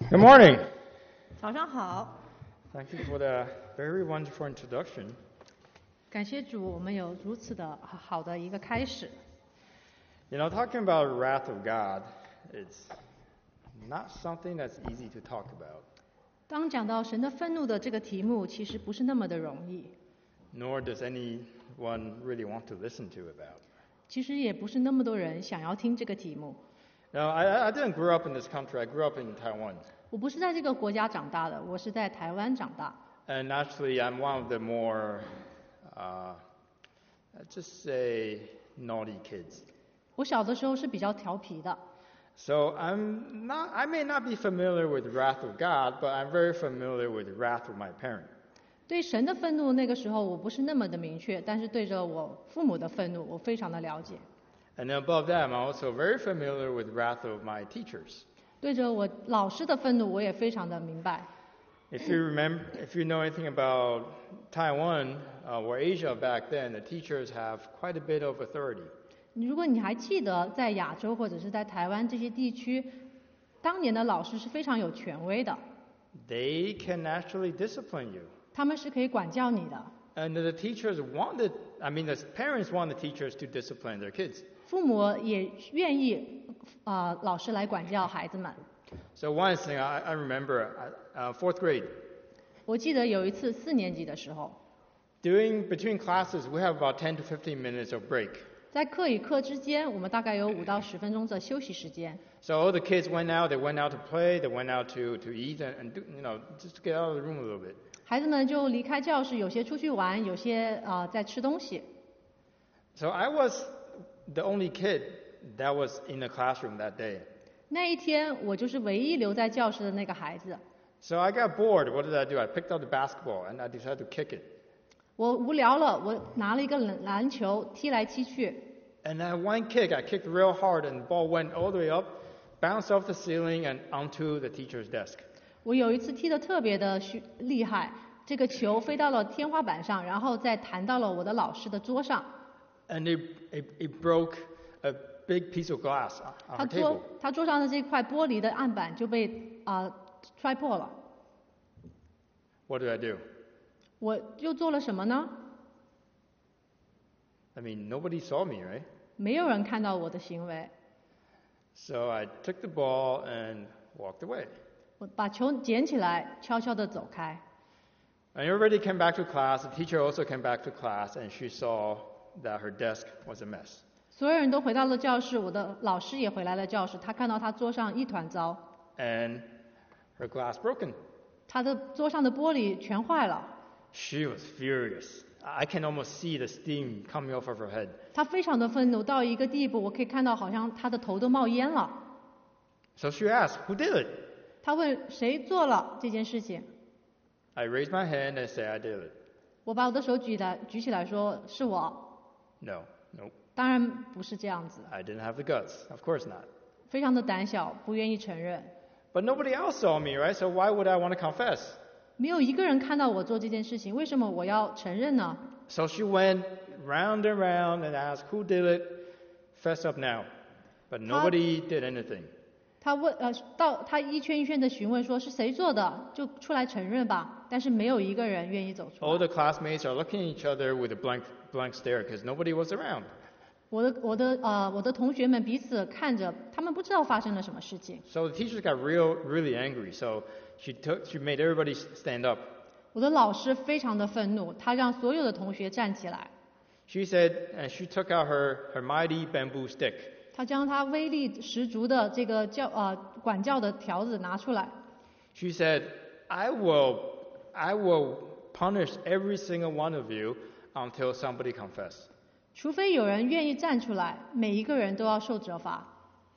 Good morning. 早上好， Thank you for the very wonderful introduction. 感谢主，我们有如此的好的一个开始。 You know, talking about the wrath of God, it's not something that's easy to talk about, 当讲到神的愤怒的这个题目，其实不是那么的容易， nor does anyone really want to listen to about. 其实也不是那么多人想要听这个题目。 Now, I didn't grow up in this country. I grew up in Taiwan. 我不是在这个国家长大的，我是在台湾长大。 And actually, I'm one of the more, let's just say, naughty kids. 我小的时候是比较调皮的， So I may not be familiar with the wrath of God, but I'm very familiar with the wrath of my parent. 对神的愤怒那个时候我不是那么的明确，但是对着我父母的愤怒，我非常的了解。 And above that, I'm also very familiar with the wrath of my teachers. 对着我老师的愤怒，我也非常的明白。 If you know anything about Taiwan or Asia back then, the teachers have quite a bit of authority. 如果你还记得在亚洲或者是在台湾这些地区，当年的老师是非常有权威的， They can actually discipline you. 他们是可以管教你的。 And the parents want the teachers to discipline their kids. 父母也愿意老师来管教孩子们。 So one thing I remember, 4th grade, 我记得有一次4年级的时候， between classes, we have about 10 to 15 minutes of break. 在课与课之间，我们大概有5到10分钟的休息时间。 So all the kids went out. They went out to play. They went out to eat and just to get out of the room a little bit. 孩子们就离开教室，有些出去玩，有些在吃东西。 So I was the only kid that was in the classroom that day. 那一天，我就是唯一留在教室的那个孩子。 So I got bored. What did I do? I picked up the basketball and I decided to kick it. 我无聊了，我拿了一个篮球踢来踢去。 And that one kick, I kicked real hard and the ball went all the way up, bounced off the ceiling and onto the teacher's desk. 我有一次踢得特别的厉害，这个球飞到了天花板上，然后再弹到了我的老师的桌上。 And it broke a big piece of glass on her table. 他桌上的这块玻璃的案板就被摔破了。 What did I do? 我又做了什么呢？ I mean, nobody saw me, right? 没有人看到我的行为。 So I took the ball and walked away. 我把球捡起来，悄悄地走开。 And everybody came back to class. The teacher also came back to class, and she saw that her desk was a mess. 所有人都回到了教室，我的老师也回来了教室。他看到他桌上一团糟， And her glass broken. 他的桌上的玻璃全坏了。 She was furious. I can almost see the steam coming off of her head. 他非常的愤怒到一个地步，我可以看到好像他的头都冒烟了。 So she asked, "Who did it?" 他问谁做了这件事情？ I raised my hand and said, "I did it." 我把我的手举起来说是我。 No, nope. 当然不是这样子， I didn't have the guts. Of course not. 非常的胆小，不愿意承认。 But nobody else saw me, right? So why would I want to confess? 没有一个人看到我做这件事情，为什么我要承认呢？ So she went round and round and asked, "Who did it? Fess up now." But nobody did anything. 他一圈一圈的询问说是谁做的，就出来承认吧。但是没有一个人愿意走出 All 来。 the classmates are looking at each other with a blank stare because nobody was around. 我的同学们彼此看着，他们不知道发生了什么事情。 So the teachers got really angry. So she made everybody stand up. 我的老师非常的愤怒，他让所有的同学站起来。 She said, and she took out her mighty bamboo stick. 他将他威力十足的这个管教的条子拿出来。 She said, I will punish every single one of you until somebody confess. 除非有人愿意站出来，每一个人都要受责罚。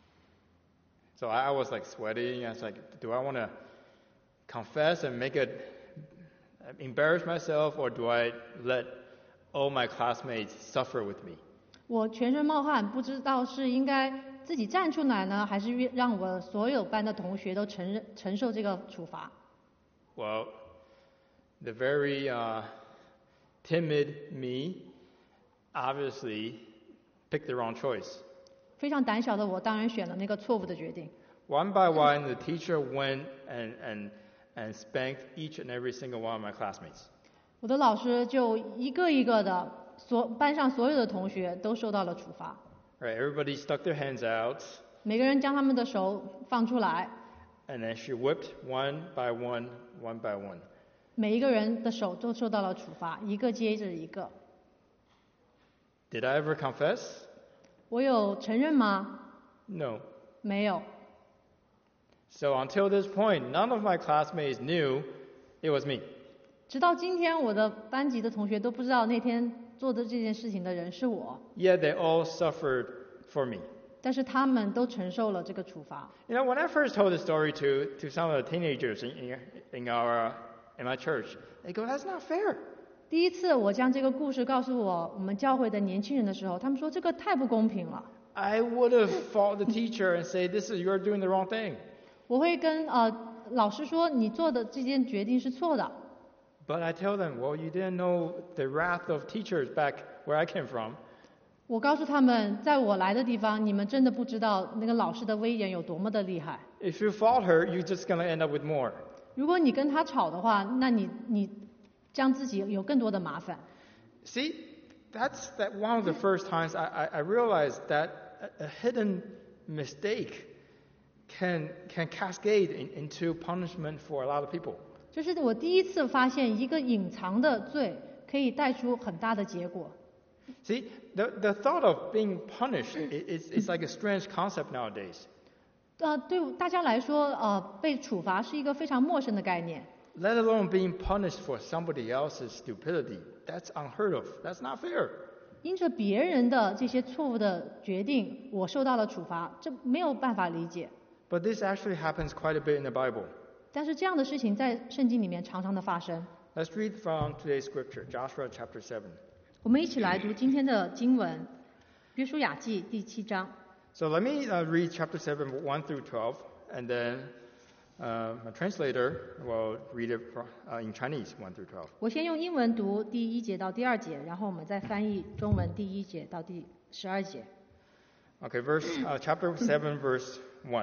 So I was like sweating. I was like, do I want to confess and embarrass myself, or do I let all my classmates suffer with me? 我全身冒汗，不知道是应该自己站出来呢，还是让我所有班的同学都承受这个处罚。 Well, the very timid me obviously picked the wrong choice. 非常胆小的我，当然选了那个错误的决定。 One by one, the teacher went and spanked each and every single one of my classmates. 我的老师就一个一个的，班上所有的同学都受到了处罚。 Right, everybody stuck their hands out, 每个人将他们的手放出来， and then she whipped one by one by one. 每一个人的手都受到了处罚，一个接着一个。 Did I ever confess? 我有承认吗？ No. 没有。 So until this point, none of my classmates knew it was me. 直到今天，我的班级的同学都不知道那天做的这件事情的人是我， Yet they all suffered for me. 但是他们都承受了这个处罚。 You know, when I first told the story to some of the teenagers in my church, they go, "That's not fair." 第一次我将这个故事告诉我们教会的年轻人的时候，他们说这个太不公平了。 I would have fought the teacher and say, "This is you're doing the wrong thing." 我会跟老师说，你做的这件决定是错的。 But I tell them, well, you didn't know the wrath of teachers back where I came from. 我告诉他们，在我来的地方，你们真的不知道那个老师的威严有多么的厉害。 If you fought her, you're just going to end up with more. 如果你跟他吵的话，那你将自己有更多的麻烦。 See, that's one of the first times I realized that a hidden mistake can cascade into punishment for a lot of people. 这是我第一次发现，一个隐藏的罪可以带出很大的结果。 See, the thought of being punished is like a strange concept nowadays. 对大家来说，被处罚是一个非常陌生的概念。 Let alone being punished for somebody else's stupidity. That's unheard of. That's not fair. 因着别人的这些错误的决定，我受到了处罚，这没有办法理解。 But this actually happens quite a bit in the Bible. 但是这样的事情在圣经里面常常的发生。 Let's read from today's scripture, Joshua chapter 7. 我们一起来读今天的经文，《约书亚记》第7章。 So let me read chapter 7, 1 through 12, and then my translator will read it in Chinese, 1 through 12. 我先用英文读第1节到第2节，然后我们再翻译中文第1节到第12节。 Okay, chapter 7, verse 1.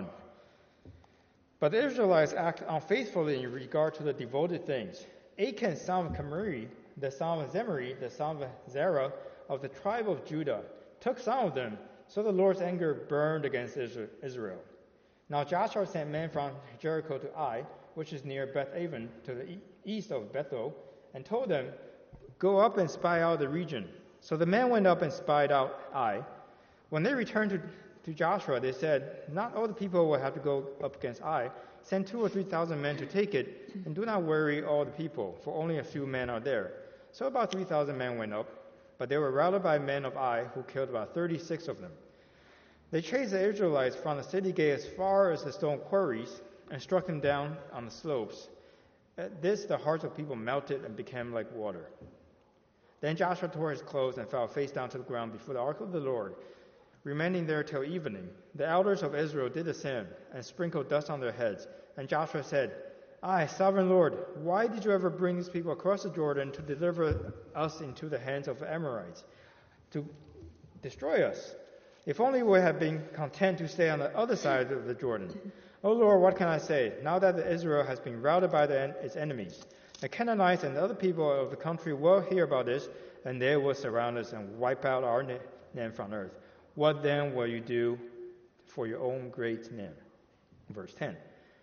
But the Israelites act unfaithfully in regard to the devoted things. Achan, son of Kamari, the son of Zimri, the son of Zerah, of the tribe of Judah, took some of them, so the Lord's anger burned against Israel. Now Joshua sent men from Jericho to Ai, which is near Beth-aven, to the east of Bethel, and told them, "Go up and spy out the region." So the men went up and spied out Ai. When they returned to Joshua, they said, "Not all the people will have to go up against Ai. Send 2,000 or 3,000 men to take it, and do not worry all the people, for only a few men are there." So about 3,000 men went up, but they were routed by men of Ai, who killed about 36 of them. They chased the Israelites from the city gate as far as the stone quarries, and struck them down on the slopes. At this, the hearts of people melted and became like water. Then Joshua tore his clothes and fell face down to the ground before the ark of the Lord, remaining there till evening. The elders of Israel did the same, and sprinkled dust on their heads. And Joshua said, "Aye, sovereign Lord, why did you ever bring these people across the Jordan to deliver us into the hands of the Amorites, to destroy us? If only we had been content to stay on the other side of the Jordan. O Lord, what can I say, now that Israel has been routed by its enemies? The Canaanites and the other people of the country will hear about this, and they will surround us and wipe out our name from earth. What then will you do for your own great name?" Verse 10.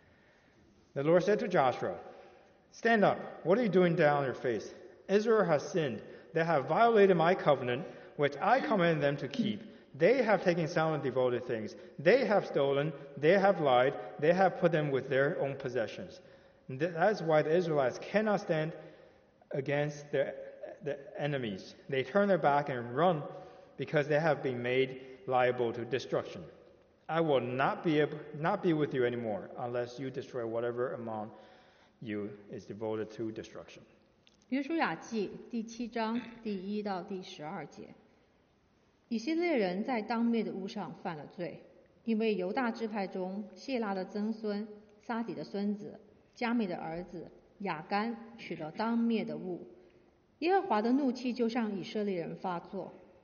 The Lord said to Joshua, "Stand up. What are you doing down on your face? Israel has sinned. They have violated my covenant, which I commanded them to keep. They have taken some devoted things. They have stolen. They have lied. They have put them with their own possessions. That is why the Israelites cannot stand against the enemies. They turn their back and run because they have been made liable to destruction. I will not be with you anymore unless you destroy whatever among you is devoted to destruction." 约书亚记第7章第1到第12节。以色列人在当灭的屋上犯了罪，因为犹大支派中谢拉的曾孙、撒底的孙子、加美的儿子亚干取了当灭的物，耶和华的怒气就向以色列人发作。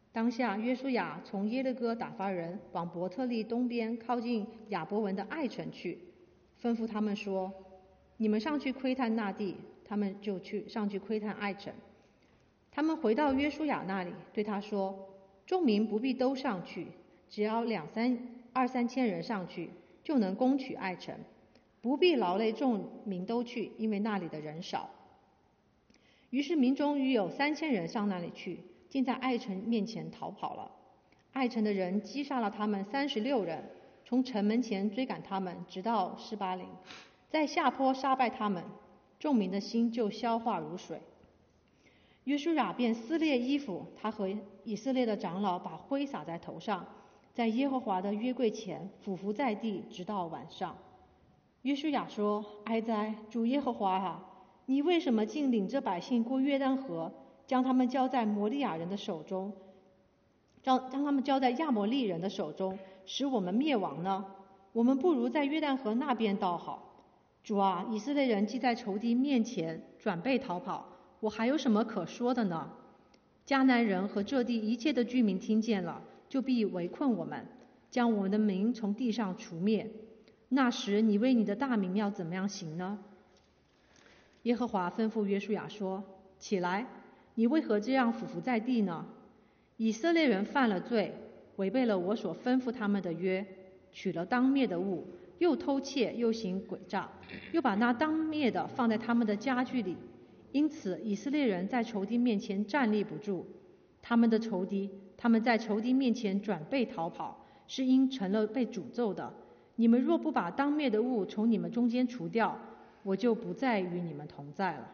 当下约书亚从耶勒哥打发人往伯特利东边靠近亚伯文的爱城去，吩咐他们说：你们上去窥探那地。他们就上去窥探爱城。他们回到约书亚那里，对他说：众民不必都上去，只要二三千人上去，就能攻取爱城，不必劳累众民都去，因为那里的人少。于是民中约有3000人上那里去，竟在爱城面前逃跑了。爱城的人击杀了他们36人，从城门前追赶他们，直到示巴陵，在下坡杀败他们，众民的心就消化如水。约书亚便撕裂衣服，他和以色列的长老把灰撒在头上，在耶和华的约柜前俯伏在地，直到晚上。约书亚说：哀哉，主耶和华啊！你为什么竟领着百姓过约旦河，将他们交在摩利亚人的手中，将他们交在亚摩利人的手中，使我们灭亡呢？我们不如在约旦河那边倒好。主啊，以色列人既在仇敌面前转背逃跑，我还有什么可说的呢？迦南人和这地一切的居民听见了，就必围困我们，将我们的名从地上除灭。那时你为你的大名要怎么样行呢？耶和华吩咐约书亚说：起来，你为何这样俯伏在地呢？以色列人犯了罪，违背了我所吩咐他们的约，取了当灭的物，又偷窃，又行诡诈，又把那当灭的放在他们的家具里。因此以色列人在仇敌面前站立不住，他们在仇敌面前转背逃跑，是因成了被诅咒的。你们若不把当灭的物从你们中间除掉，我就不再与你们同在了。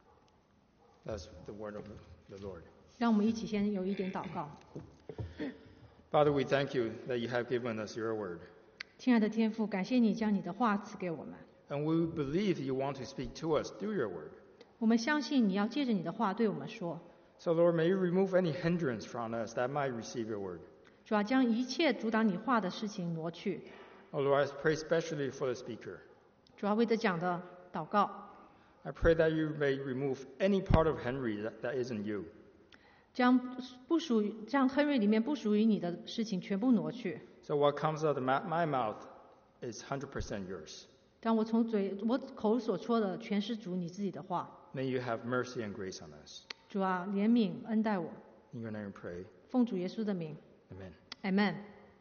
That's the word of the Lord. 让我们一起先有一点祷告。 Father, we thank you that you have given us your word. 亲爱的天父，感谢你将你的话赐给我们， And we believe you want to speak to us through your word. 我们相信你要借着你的话对我们说。 So, Lord, may you remove any hindrance from us that might receive your word. 主要将一切阻挡你话的事情挪去。 Oh, Lord, I pray especially for the speaker. 主要为着讲的祷告， I pray that you may remove any part of Henry that isn't you. 将亨瑞里面不属于你的事情全部挪去。 So what comes out of my mouth is 100% yours. 当我口所说的全是主你自己的话。 May you have mercy and grace on us. 主啊，怜悯恩待我， In your name we pray. 奉主耶稣的名 Amen. ，Amen。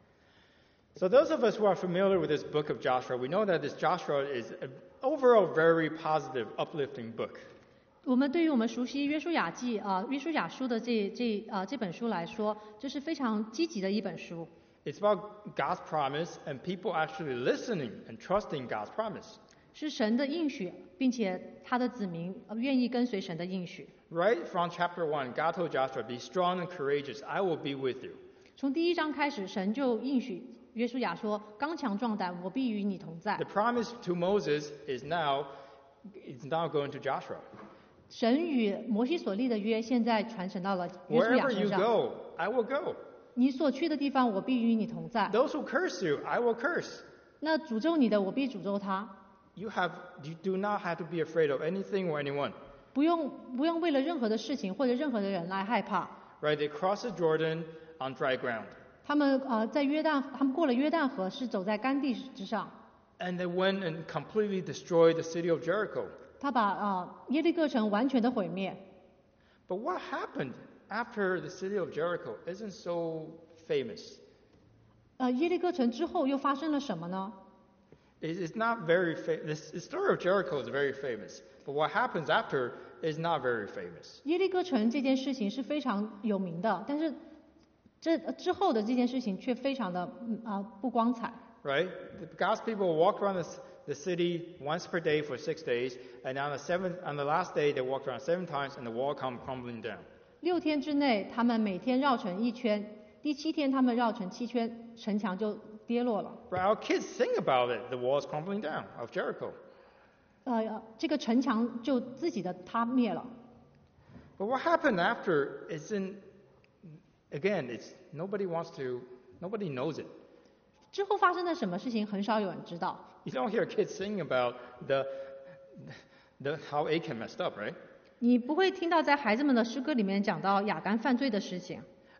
So those of us who are familiar with this book of Joshua, we know that this Joshua is an overall very positive, uplifting book. 我们对于我们熟悉约书亚书的这本书来说，这是非常积极的一本书。 It's about God's promise and people actually listening and trusting God's promise. 是神的应许，并且他的子民愿意跟随神的应许。 Right from chapter 1, God told Joshua, "Be strong and courageous. I will be with you." 从第1章开始，神就应许约书亚说：“刚强壮胆，我必与你同在。” The promise to Moses is now going to Joshua. 神与摩西所立的约，现在传承到了约书亚 Wherever 身 you 上。 go, I will go. 你所去的地方，我必与你同在。 Those who curse you, I will curse. 那诅咒你的，我必诅咒他。 You do not have to be afraid of anything or anyone. 不用为了任何的事情或者任何的人来害怕。 Right? They crossed the Jordan on dry ground. 他们过了约旦河，是走在干地之上。 And they went and completely destroyed the city of Jericho. 他把耶利哥城完全的毁灭。 But what happened after the city of Jericho isn't so famous. 耶利哥城之后又发生了什么呢？ It's not very famous. The story of Jericho is very famous. But what happens after is not very famous. 耶利哥城这件事情是非常有名的，但是这之后的这件事情却非常的不光彩。 Right? God's people walked around the city once per day for 6 days, and on the last day they walked around 7 times, and the wall come crumbling down. 6天之内，他们每天绕城1圈，第7天他们绕城7圈，城墙就跌落了。 But our kids sing about it. The wall is crumbling down of Jericho. 这个城墙就自己的塌灭了。 But what happened after nobody knows it. 之后发生了什么事情，很少有人知道。 You don't hear kids sing about how Achan messed up, right? 你不会听到在孩子们的诗歌里面讲到亚干犯罪的事情。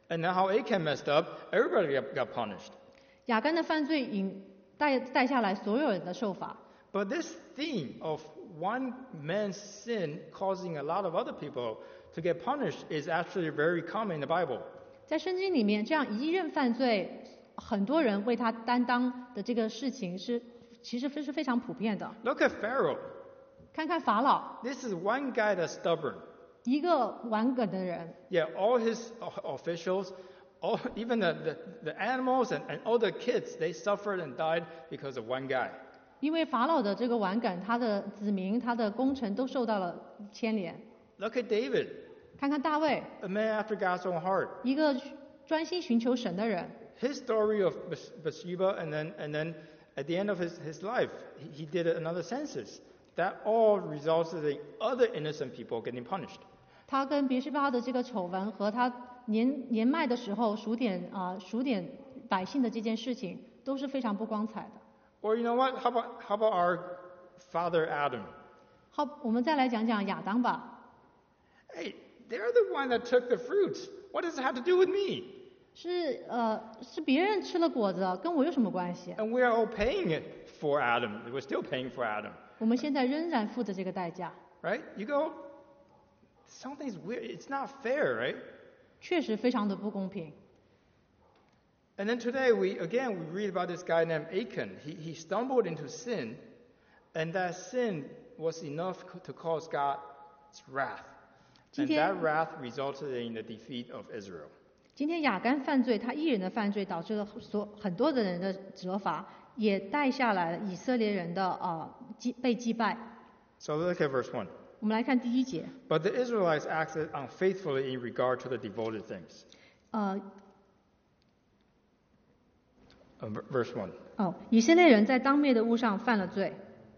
And then how Achan messed up, everybody got punished. 亚干的犯罪带下来所有人的受罚。 But this theme of one man's sin causing a lot of other people to get punished is actually very common in the Bible. 在圣经里面，这样一人犯罪，很多人为他担当的这个事情其实是非常普遍的。 Look at Pharaoh. 看看法老， This is one guy that's stubborn. 一个顽梗的人， Yeah, all his officials, even the animals and all the kids, they suffered and died because of one guy. 因为法老的这个顽梗，他的子民、他的功臣都受到了牵连。 Look at David, 看看大卫， a man after God's own heart. 一个专心寻求神的人。 His story of Bathsheba and then at the end of his life, he did another census. That all resulted in other innocent people getting punished. 他跟别是巴的这个丑闻和他年迈的时候数点百姓的这件事情，都是非常不光彩的。 Or you know what? How about our father Adam? 好，我们再来讲讲亚当吧。 Hey, they're the one that took the fruits. What does it have to do with me? 是别人吃了果子，跟我有什么关系？ And we are all paying it for Adam. We're still paying for Adam. 我们现在仍然付着这个代价， Right? You go, something's weird. It's not fair, right? 确实非常的不公平。 And then today we read about this guy named Achan. He stumbled into sin, and that sin was enough to cause God's wrath. And that wrath resulted in the defeat of Israel. 今天亚干犯罪，他一人的犯罪导致了很多的人的责罚，也带下来了以色列人的被击败。 So look at verse 1. 我们来看第1节。 But the Israelites acted unfaithfully in regard to the devoted things. Verse 1. 以色列人在当灭的物上犯了罪。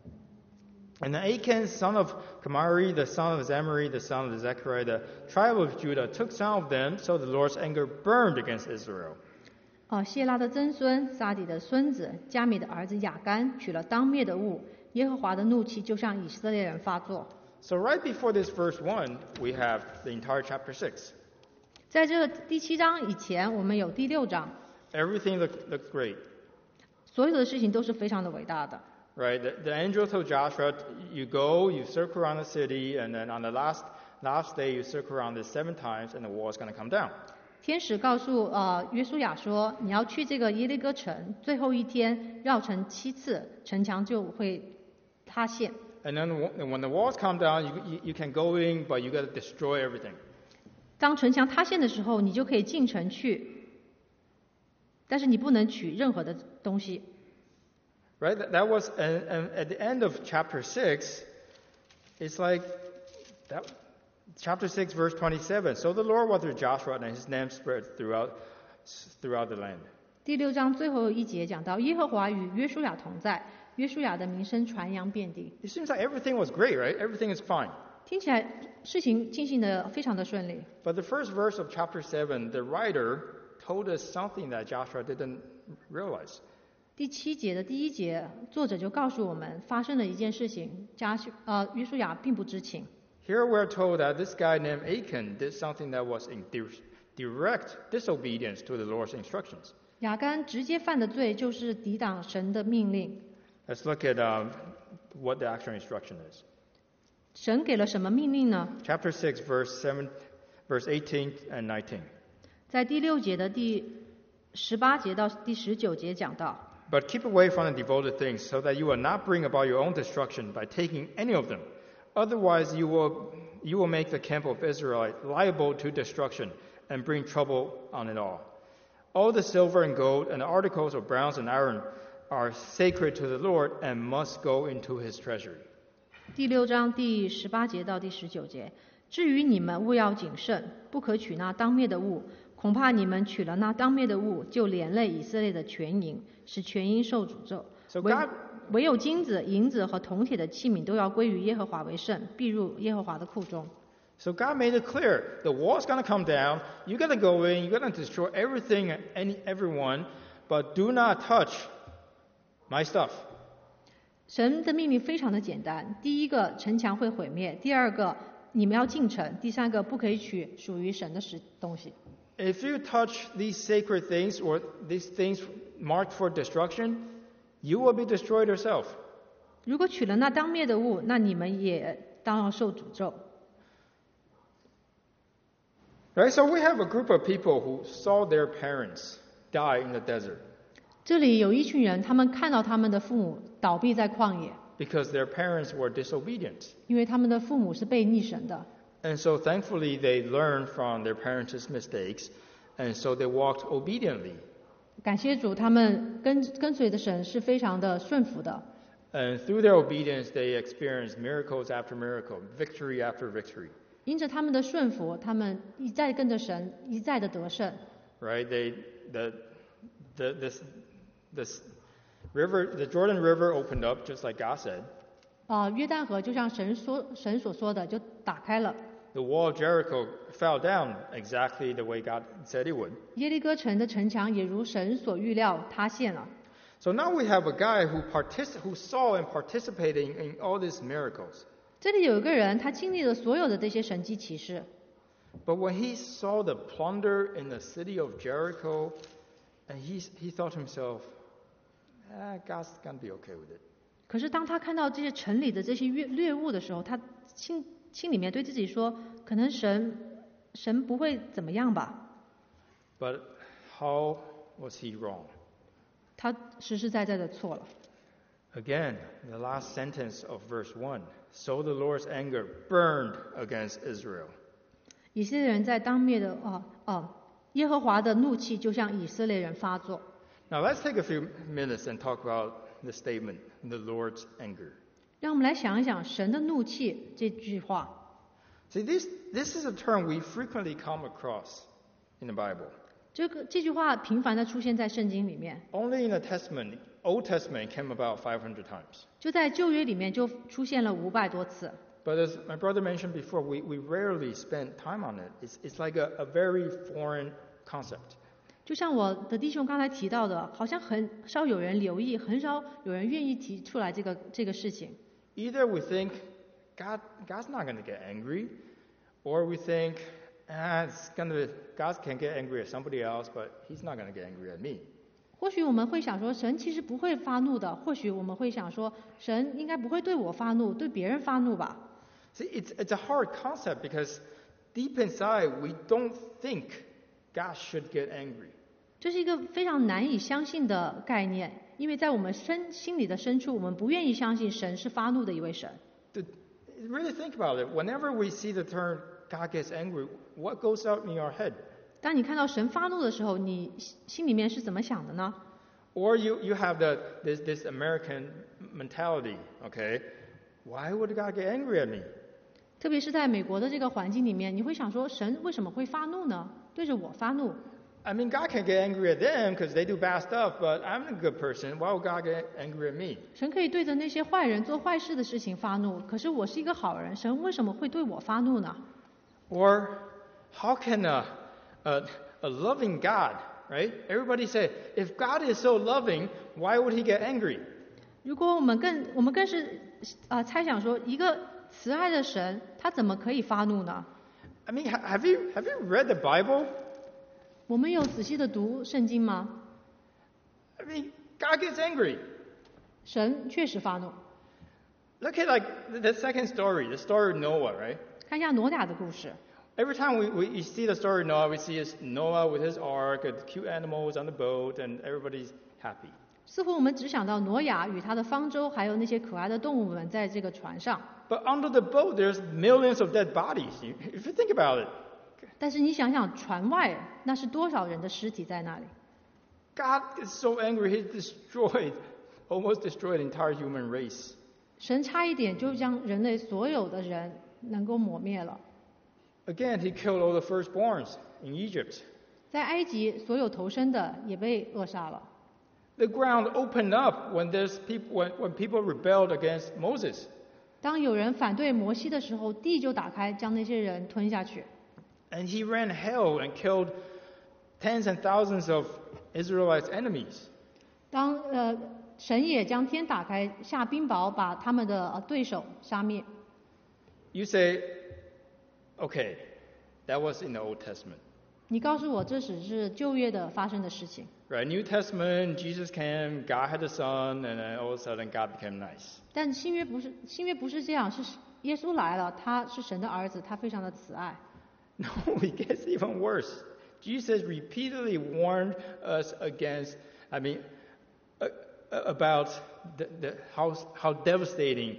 And then Achan, son of Kamari, the son of Zimri, the son of Zechariah, the tribe of Judah, took some of them, so the Lord's anger burned against Israel. 谢拉的曾孙撒底的孙子加米的儿子亚干取了当灭的物，耶和华的怒气就向以色列人发作。 So right before this verse 1, we have the entire chapter 6. 在这第7章以前，我们有第6章， Everything looks great. 所有的事情都是非常的伟大的。 Right? The angel told Joshua, you go, you circle around the city, and then on the last day you circle around it 7 times, and the wall is going to come down. 天使告诉约书亚说，你要去这个耶利哥城，最后一天绕城7次，城墙就会塌陷。 And then when the walls come down, you can go in, but you got to destroy everything. 当城墙塌陷的时候，你就可以进城去，但是你不能取任何的东西。 Right? That was, and at the end of chapter 6, it's like, that, chapter 6, verse 27. So the Lord was with Joshua, and his name spread throughout the land. 第6章最后一节讲到，耶和华与约书亚同在，约书亚的名声传扬遍地。 It seems like everything was great, right? Everything is fine. 听起来事情进行的非常的顺利。 But the first verse of chapter 7, the writer told us something that Joshua didn't realize. 第7节的第1节，作者就告诉我们发生了一件事情，约书亚并不知情。 Here we're told that this guy named Achan did something that was in direct disobedience to the Lord's instructions. 亚干直接犯的罪就是抵挡神的命令。 Let's look at what the actual instruction is. 神给了什么命令呢？ Chapter 6, verse 18 and 19. 在第6节的第18节到第19节讲到。 But keep away from the devoted things, so that you will not bring about your own destruction by taking any of them. Otherwise, you will make the camp of Israel liable to destruction and bring trouble on it all. All the silver and gold and the articles of bronze and iron are sacred to the Lord and must go into his treasury. 第6章第18节到第19节，至于你们务要谨慎，不可取那当灭的物，恐怕你们取了那当灭的物，就连累以色列的全营，使全营受诅咒。 So God, 唯有金子、银子和铜铁的器皿都要归于耶和华为圣，必入耶和华的库中。 so God made it clear, the wall's going to come down, you're going to go in, you're going to destroy everything and everyone, but do not touch my stuff. 神的命令非常的简单，第一个城墙会毁灭，第二个你们要进城，第三个不可以取属于神的东西。 If you touch these sacred things or these things marked for destruction, you will be destroyed yourself. 如果取了那当灭的物，那你们也当要受诅咒。 Right? So we have a group of people who saw their parents die in the desert 这里有一群人，他们看到他们的父母倒闭在旷野， because their parents were disobedient. 因为他们的父母是悖逆神的。 And so thankfully they learned from their parents' mistakes, and so they walked obediently. 感谢主，他们跟随的神是非常的顺服的。 And through their obedience, they experienced miracles after miracle, victory after victory. 因着他们的顺服，他们一再跟着神，一再的得胜。 Right? This river, the Jordan River opened up just like God said. 约旦河就像神所说的，就打开了。 The wall of Jericho fell down exactly the way God said it would. 耶利哥城的城墙也如神所预料塌陷了。 So now we have a guy who saw and participated in all these miracles. 这里有一个人，他经历了所有的这些神迹奇事， But when he saw the plunder in the city of Jericho, and he thought to himself, God's gonna be okay with it. 可是当他看到这些城里的这些掠物的时候，他心里面对自己说，可能神不会怎么样吧。 But how was he wrong? 他实实在在的错了。 Again, the last sentence of verse 1. So the Lord's anger burned against Israel. 以色列人在当灭的耶和华的怒气就向以色列人发作。 Now let's take a few minutes and talk about the statement, the Lord's anger. 让我们来想一想神的怒气这句话。 See, this is a term we frequently come across in the Bible. 这句话频繁的出现在圣经里面， Only in the Old Testament, it came about 500 times. 就在旧约里面就出现了500多次。 But as my brother mentioned before, we rarely spend time on it. It's like a very foreign concept. 就像我的弟兄刚才提到的，好像很少有人留意，很少有人愿意提出来这个事情。 Either we think God's not going to get angry, or we think God can get angry at somebody else, but He's not going to get angry at me. 或许我们会想说，神其实不会发怒的；或许我们会想说，神应该不会对我发怒，对别人发怒吧。 See, it's a hard concept because deep inside we don't think God should get angry. 这是一个非常难以相信的概念，因为在我们心里的深处，我们不愿意相信神是发怒的一位神。 Really think about it. Whenever we see the term God gets angry, what goes out in our head? 当你看到神发怒的时候，你心里面是怎么想的呢？ Or you have this American mentality, okay? Why would God get angry at me? 特别是在美国的这个环境里面，你会想说，神为什么会发怒呢？对着我发怒？ I mean, God can get angry at them because they do bad stuff, but I'm a good person. Why would God get angry at me? 神可以对着那些坏人做坏事的事情发怒，可是我是一个好人，神为什么会对我发怒呢？ Or how can a loving God, right? Everybody say, if God is so loving, why would He get angry? 如果我们更是猜想说，一个慈爱的神，他怎么可以发怒呢？ I mean, have you read the Bible? 我们有仔细的读圣经吗？ I mean, God gets angry. 神确实发怒。 Look at like the second story, the story of Noah, right? 看一下挪亚的故事。 Every time we see the story of Noah, we see Noah with his ark, and cute animals on the boat, and everybody's happy. 似乎我们只想到挪亚与他的方舟，还有那些可爱的动物们在这个船上。 But under the boat, there's millions of dead bodies. If you think about it, 但是你想想，船外那是多少人的尸体在那里？ God is so angry, He almost destroyed the entire human race. 神差一点就将人类所有的人能够抹灭了。 Again, He killed all the firstborns in Egypt. 在埃及，所有投生的也被扼杀了。 The ground opened up when people rebelled against Moses. 当有人反对摩西的时候，地就打开，将那些人吞下去。 And He ran hell and killed tens and thousands of Israelites' enemies. 当神也将天打开，下冰雹，把他们的对手杀灭。 You say, okay, that was in the Old Testament. 你告诉我这只是旧约的发生的事情， Right? New Testament, Jesus came, God had a son, and then all of a sudden God became nice. 但新约不是这样，是耶稣来了，他是神的儿子，他非常的慈爱。 No, it gets even worse. Jesus repeatedly warned us against, about how devastating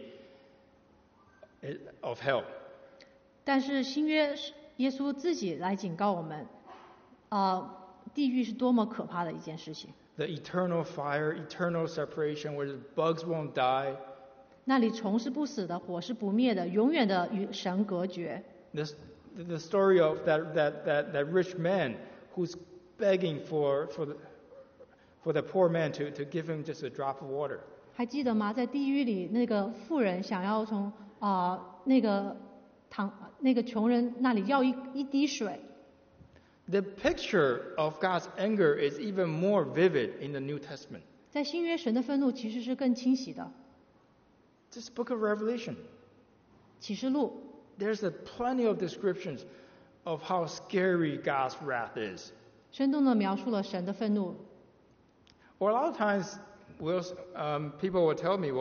of hell. 但是新约耶稣自己来警告我们，地狱是多么可怕的一件事情。 The eternal fire, eternal separation, where the bugs won't die. 那里虫是不死的，火是不灭的，永远的与神隔绝。 The story of that rich man who's begging for the poor man to give him just a drop of water. 还记得吗？在地狱里，那个妇人想要从那个穷人那里要一滴水。 The picture of God's anger is even more vivid in the New Testament. 在新约，神的愤怒其实是更清晰的。 This book of Revelation, 启示录 there's plenty of descriptions of how scary God's wrath is. 生动地描述了神的愤怒。 Or a lot of times, people will tell me,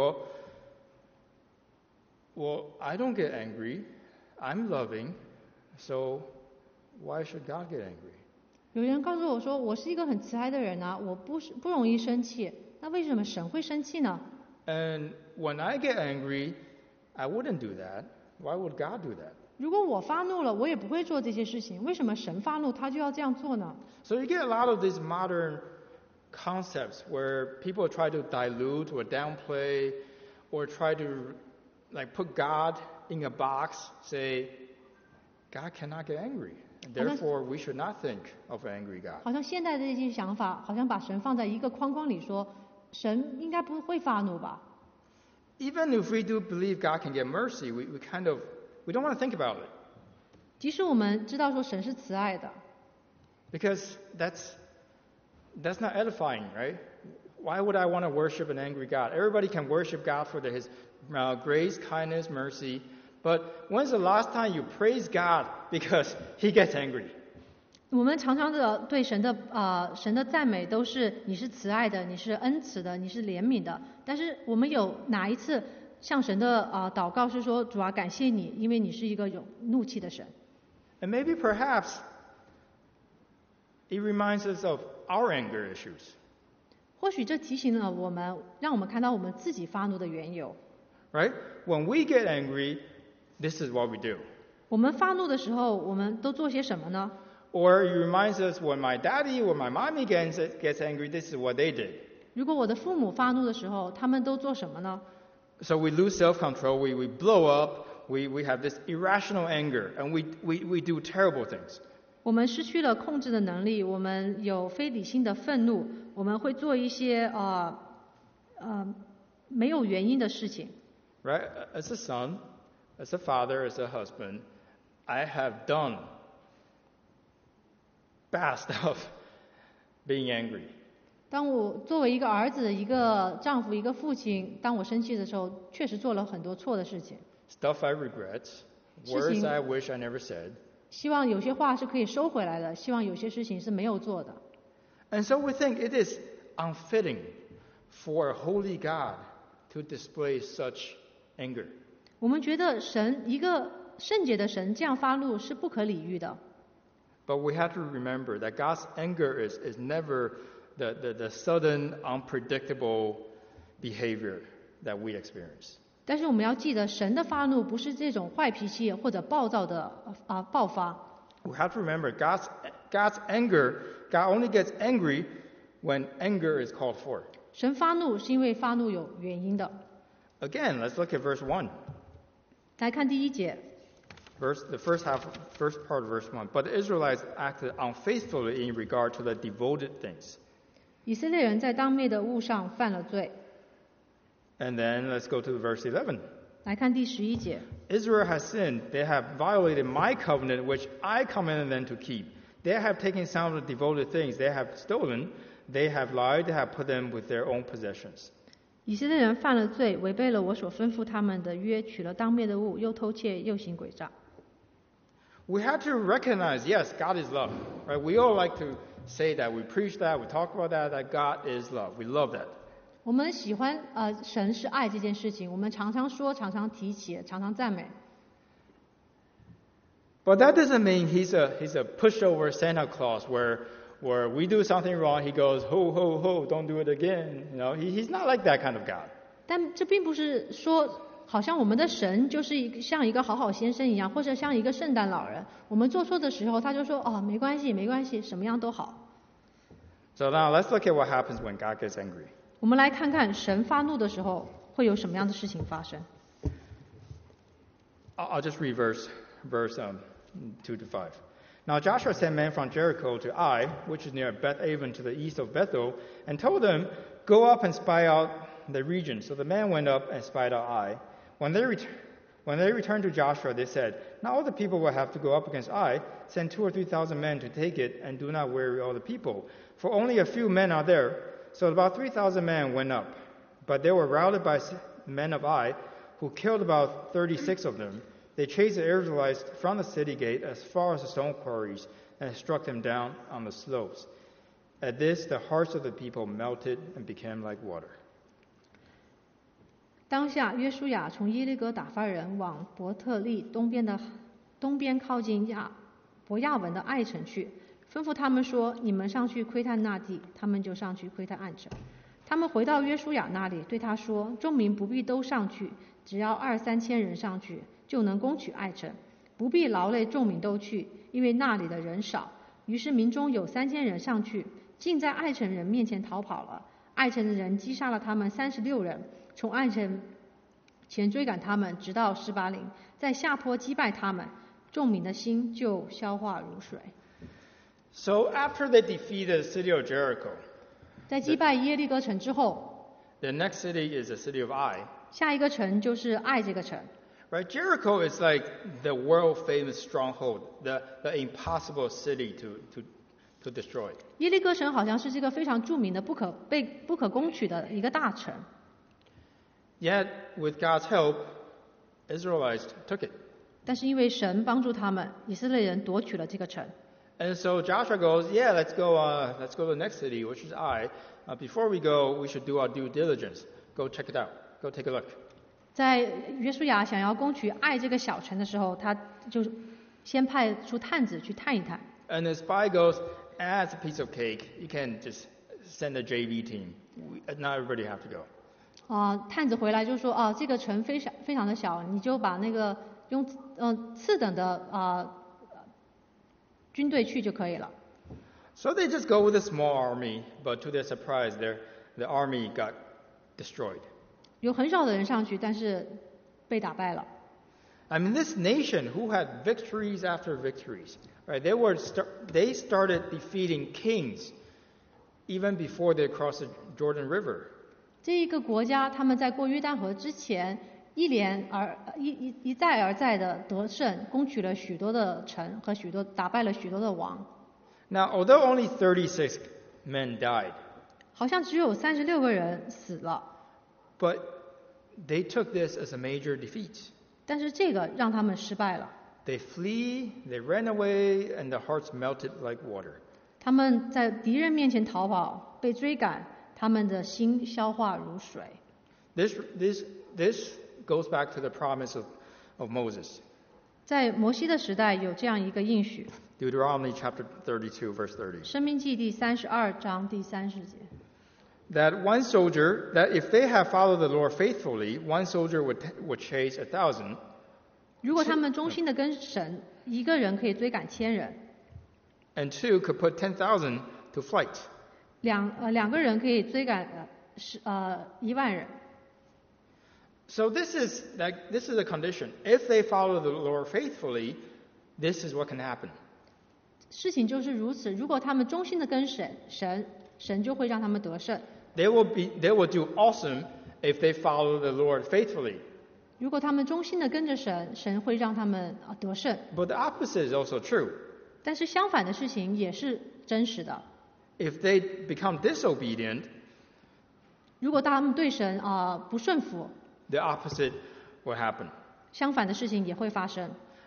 well, I don't get angry. I'm loving, so why should God get angry? 有人告诉我说，我是一个很慈爱的人啊，我不容易生气，那为什么神会生气呢？ And when I get angry, I wouldn't do that. Why would God do that? 如果我发怒了，我也不会做这些事情，为什么神发怒他就要这样做呢？ So you get a lot of these modern concepts where people try to dilute or downplay or try to put God in a box, say, God cannot get angry. And therefore, we should not think of an angry God. 好像现代的这些想法，好像把神放在一个框框里说，神应该不会发怒吧？ Even if we do believe God can get mercy, we don't want to think about it. 即使我们知道说神是慈爱的， Because that's not edifying, right? Why would I want to worship an angry God? Everybody can worship God for his grace, kindness, mercy. But when's the last time you praise God because he gets angry? 我们常常的对神的赞美都是你是慈爱的，你是恩慈的，你是怜悯的。但是我们有哪一次向神的祷告是说主啊感谢你，因为你是一个有怒气的神。 And maybe perhaps it reminds us of our anger issues. 或许这提醒了我们，让我们看到我们自己发怒的缘由。 Right? When we get angry, this is what we do. 我们发怒的时候，我们都做些什么呢？ Or it reminds us when my daddy or my mommy gets angry, this is what they did. 如果我的父母发怒的时候，他们都做什么呢？ So we lose self-control, we blow up, we have this irrational anger, and we do terrible things. 我们失去了控制的能力，我们有非理性的愤怒，我们会做一些没有原因的事情。 Right? As a son, as a father, as a husband, I have done bad stuff being angry. 当我作为一个儿子、一个丈夫、一个父亲，当我生气的时候，确实做了很多错的事情。 Stuff I regret, words I wish I never said. 希望有些话是可以收回来的，希望有些事情是没有做的。 And so we think it is unfitting for a holy God to display such anger. 我们觉得一个圣洁的神这样发怒是不可理喻的。 But we have to remember that God's anger is never the sudden, unpredictable behavior that we experience. 但是我们要记得，神的发怒不是这种坏脾气或者暴躁的爆发。 We have to remember God's anger, God only gets angry when anger is called for. 神发怒是因为发怒有原因的。 Again, let's look at verse 1. 来看第1节， The first part of verse 1. But the Israelites acted unfaithfully in regard to the devoted things. 以色列人在当灭的物上犯了罪。 And then let's go to verse 11. 来看第11节， Israel has sinned. They have violated my covenant, which I commanded them to keep. They have taken some of the devoted things. They have stolen. They have lied. They have put them with their own possessions. 以色列人犯了罪，违背了我所吩咐他们的约，取了当灭的物，又偷窃，又行诡诈。 We have to recognize, yes, God is love. Right? We all like to say that, we preach that, we talk about that God is love. We love that. 我们喜欢神是爱这件事情，我们常常说，常常提起，常常赞美。 But that doesn't mean he's a pushover Santa Claus where we do something wrong, he goes, ho, ho, ho, don't do it again. He's not like that kind of God. 但这并不是说，好像我们的神就是像一个好好先生一样，或者像一个圣诞老人，我们做错的时候，他就说哦，没关系，没关系，什么样都好。 So now let's look at what happens when God gets angry. 我们来看看神发怒的时候会有什么样的事情发生。 I'll just read verse 2 to 5. Now Joshua sent men from Jericho to Ai, which is near Beth-aven to the east of Bethel, and told them, go up and spy out the region. So the men went up and spied out Ai. When they returned to Joshua, they said, now all the people will have to go up against Ai. Send 2,000 or 3,000 men to take it, and do not weary all the people, for only a few men are there. So about 3,000 men went up, but they were routed by men of Ai, who killed about 36 of them. They chased the Israelites from the city gate as far as the stone quarries, and struck them down on the slopes. At this, the hearts of the people melted and became like water. 当下，约书亚从耶利哥打发人往伯特利东边靠近伯亚文的爱城去，吩咐他们说：“你们上去窥探那地。”他们就上去窥探暗城。他们回到约书亚那里，对他说：“众民不必都上去，只要2-3千人上去，就能攻取爱城，不必劳累众民都去，因为那里的人少。”于是民中有3000人上去，竟在爱城人面前逃跑了。爱城的人击杀了他们36人，从爱城前追赶他们，直到示巴陵，在下坡击败他们，众民的心就消化如水。 So after they defeated the city of Jericho, 在击败耶利哥城之后， the next city is the city of Ai. 下一个城就是爱这个城。 Right? Jericho is like the world-famous stronghold, the impossible city to destroy. 耶利哥城好像是这个非常著名的不可攻取的一个大城。 Yet, with God's help, Israelites took it. 但是因为神帮助他们，以色列人夺取了这个城。 And so Joshua goes, yeah, let's go to the next city, which is Ai. Before we go, we should do our due diligence. Go check it out. Go take a look. 在约书亚想要攻取爱这个小城的时候，他就先派出探子去探一探。 And the spy goes, it's a piece of cake. You can just send a JV team. Not everybody have to go. 探子回来就说，这个城非常的小，你就把那个用次等的军队去就可以了。 So they just go with a small army, but to their surprise, the army got destroyed. 有很少的人上去，但是被打败了。 I mean, this nation who had victories after victories, right? They started defeating kings even before they crossed the Jordan River. 这一个国家，他们在过约旦河之前，一再而再的得胜，攻取了许多的城和打败了许多的王。 Now, although only 36 men died, 好像只有36个人死了， but they took this as a major defeat. 但是这个让他们失败了。 They flee, they ran away, and their hearts melted like water. 他们在敌人面前逃跑，被追赶，他们的心消化如水。 This goes back to the promise of Moses. 在摩西的时代有这样一个应许。 Deuteronomy chapter 32, verse 30. 申命记第32章第30节。 That if they have followed the Lord faithfully, one soldier would chase 1,000. 如果他们忠心的跟神，一个人可以追赶1000人。 And 2 could put 10,000 to flight. 两个人可以追赶1万人。 So this is a condition. If they follow the Lord faithfully, this is what can happen. 事情就是如此，如果他们忠心的跟神就会让他们得胜。 They will do awesome if they follow the Lord faithfully. 如果他们忠心的跟着神，神会让他们得胜。 But the opposite is also true. 但是相反的事情也是真实的。 If they become disobedient, 如果他们对神不顺服， the opposite will happen. 相反的事情也会发生。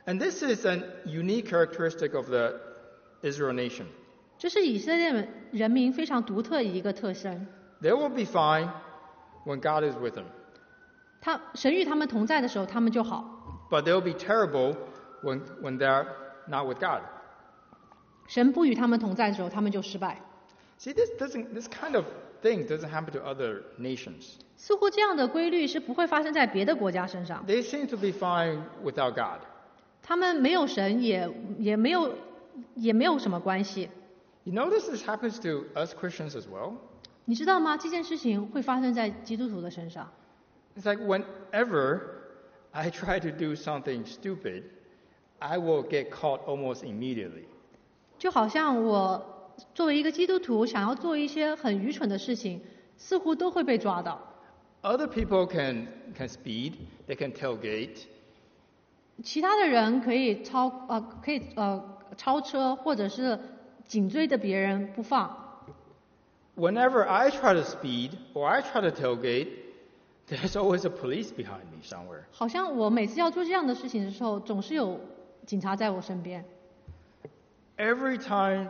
And this is a unique characteristic of the Israel nation. 这是以色列人民非常独特的一个特征。 They will be fine when God is with them. 神与他们同在的时候，他们就好； But they'll be terrible when they're not with God. 神不与他们同在的时候，他们就失败。 See, this kind of thing doesn't happen to other nations. 似乎这样的规律是不会发生在别的国家身上。 They seem to be fine without God. 他们没有神也没有什么关系。 You notice this happens to us Christians as well? 你知道吗？这件事情会发生在基督徒的身上。 It's like whenever I try to do something stupid, I will get caught almost immediately. 就好像我作为一个基督徒，想要做一些很愚蠢的事情，似乎都会被抓到。 Other people can speed, they can tailgate. 其他的人可以超车，或者是紧追着别人不放。 Whenever I try to speed or I try to tailgate, there's always a police behind me somewhere. 好像我每次要做这样的事情的时候，总是有警察在我身边。 Every time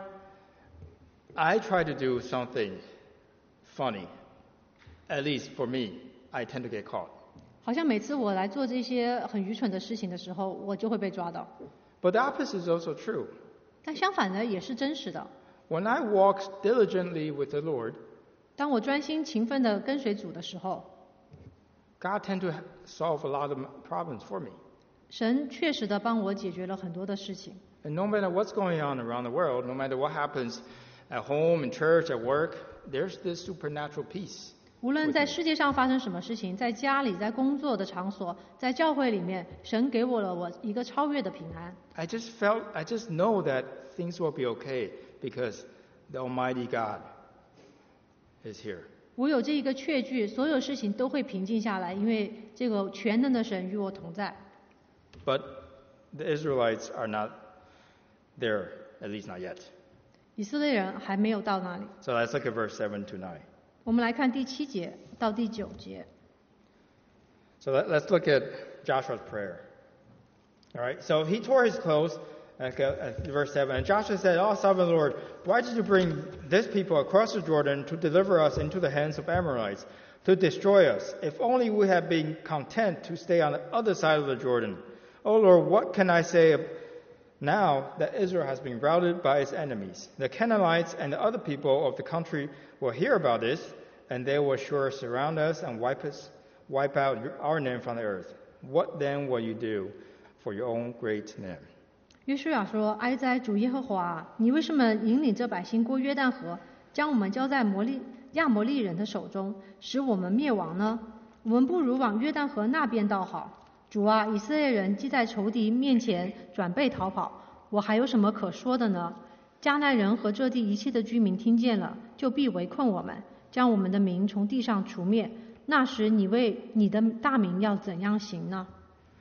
I try to do something funny, at least for me, I tend to get caught. 好像每次我来做这些很愚蠢的事情的时候，我就会被抓到。 But the opposite is also true. 但相反的也是真实的。 When I walk diligently with the Lord, 当我专心勤奋地跟随主的时候， God tends to solve a lot of problems for me. 神确实的帮我解决了很多的事情。 And no matter what's going on around the world, no matter what happens at home, in church, at work, there's this supernatural peace. 无论在世界上发生什么事情，在家里，在工作的场所，在教会里面，神给我一个超越的平安。 I just know that things will be okay because the Almighty God is here. 我有这一个确据，所有事情都会平静下来，因为这个全能的神与我同在。 But the Israelites are not there, at least not yet. 以色列人还没有到那里。 So let's look at verse 7 to 9. 我们来看第7节到第9节。 So let's look at Joshua's prayer. All right, so he tore his clothes, verse 7, and Joshua said, "Oh, sovereign Lord, why did you bring this people across the Jordan to deliver us into the hands of Amorites, to destroy us? If only we had been content to stay on the other side of the Jordan. Oh Lord, what can I say now that Israel has been routed by its enemies? The Canaanites and the other people of the country will hear about this, and they will sure surround us and wipe out our name from the earth. What then will you do for your own great name?" 约书亚说：“哀哉，主耶和华，你为什么引领这百姓过约旦河，将我们交在亚摩利人的手中，使我们灭亡呢？我们不如往约旦河那边倒好。主啊，以色列人既在仇敌面前转背逃跑，我还有什么可说的呢？迦南人和这地一切的居民听见了，就必围困我们，将我们的名从地上除灭。那时你为你的大名要怎样行呢？”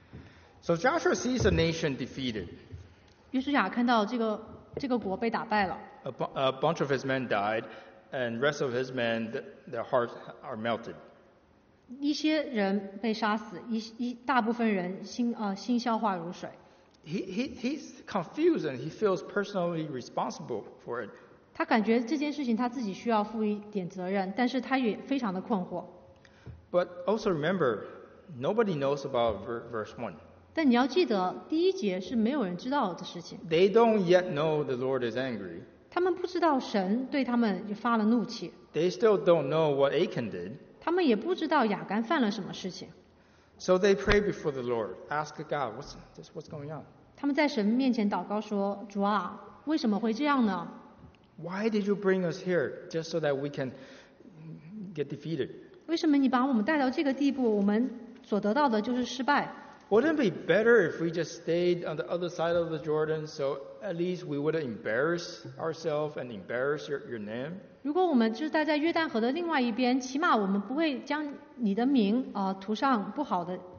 So Joshua sees the nation defeated. 约书亚看到这个国被打败了， A bunch of his men died, and rest of his men, their hearts are melted. 一些人被杀死，大部分人心消化如水。 He's confused and he feels personally responsible for it. 他感觉这件事情他自己需要负一点责任，但是他也非常的困惑。 But also remember, nobody knows about verse 1. 但你要记得，第1节是没有人知道的事情。 They don't yet know the Lord is angry. 他们不知道神对他们发了怒气， They still don't know what Achan did. 他们也不知道亚干犯了什么事情。 So they pray before the Lord, ask God, what's going on? 他们在神面前祷告说：“主啊，为什么会这样呢？ Why did you bring us here just so that we can get defeated? 为什么你把我们带到这个地步？我们所得到的就是失败。” Wouldn't it be better if we just stayed on the other side of the Jordan so at least we wouldn't embarrass ourselves and embarrass your name? 如果我们就是待在约旦河的另外一边，起码我们不会将你的名涂上不好的。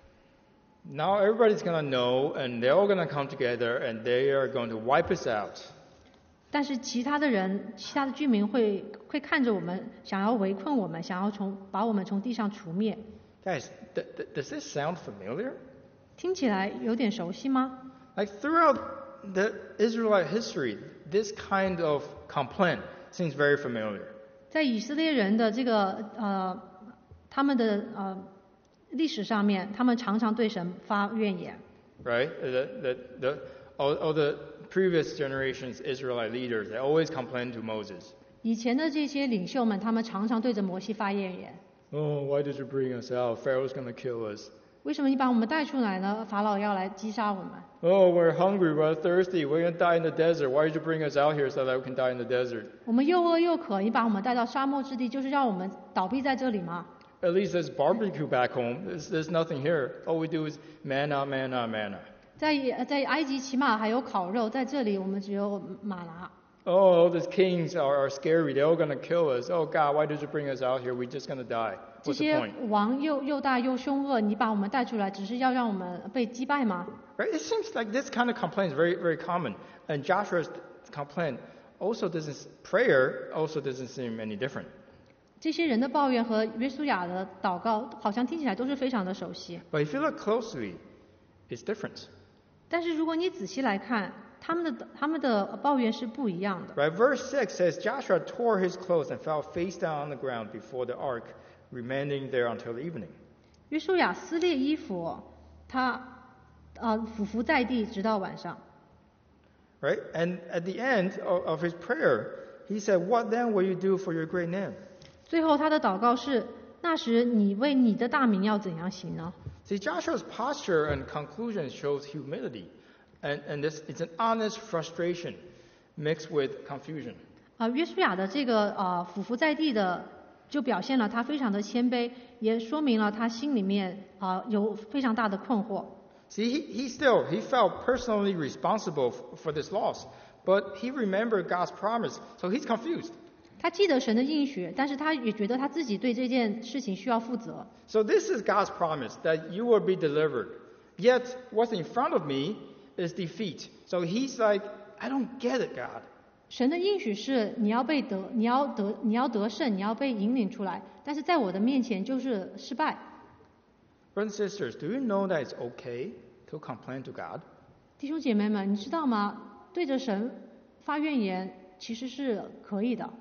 Now everybody's going to know and they're all going to come together and they are going to wipe us out. 但是其他的居民会看着我们，想要围困我们，想要把我们从地上除灭。 Guys, does this sound familiar? 听起来有点熟悉吗？ Like throughout the Israelite history, this kind of complaint seems very familiar. 在以色列人的这个他们的历史上面，他们常常对神发怨言。 Right? All the previous generations Israelite leaders, they always complained to Moses. 以前的这些领袖们，他们常常对着摩西发怨言。 Oh, why did you bring us out? Pharaoh's going to kill us. 为什么你把我们带出来呢？法老要来击杀我们。 Oh, we're hungry, we're thirsty, we're going to die in the desert. Why did you bring us out here so that we can die in the desert? 我们又饿又渴，你把我们带到沙漠之地，就是让我们倒闭在这里吗？ At least there's barbecue back home. There's nothing here. All we do is manna, manna, manna. 在埃及起码还有烤肉，在这里我们只有玛拿。 Oh, all these kings are scary. They're all going to kill us. Oh, God, why did you bring us out here? We're just going to die. 这 What's the 些 point? 王又大又凶恶，你把我们带出来，只是要让我们被击败吗？ Right? It seems like this kind of complaint is very, very common. And Joshua's complaint prayer also doesn't seem any different. 这些人的抱怨和约书亚的祷告，好像听起来都是非常的熟悉。 But if you look closely, it's different. 但是如果你仔细来看，他们的抱怨是不一样的。 Right? Verse 6 says, Joshua tore his clothes and fell face down on the ground before the ark, remaining there until the evening. 约书亚撕裂衣服，他俯伏在地，直到晚上。 Right? And at the end of his prayer, he said, What then will you do for your great name? 最后他的祷告是：那时你为你的大名要怎样行呢？ See, Joshua's posture and conclusion shows humility. And it's an honest frustration mixed with confusion. 约书亚的这个俯伏在地的，就表现了他非常的谦卑，也说明了他心里面有非常大的困惑。 See, he felt personally responsible for this loss, but he remembered God's promise, so he's confused. 他记得神的应许，但是他也觉得他自己对这件事情需要负责。 So this is God's promise that you will be delivered. Yet what's in front of me is defeat. So he's like, I don't get it, God. 神的应许是你要得胜，你要被引领出来，但是在我的面前就是失败。 Brothers and sisters, do you know that it's okay to complain to God? 弟兄姐妹们，你知道吗？对着神发怨言其实是可以的。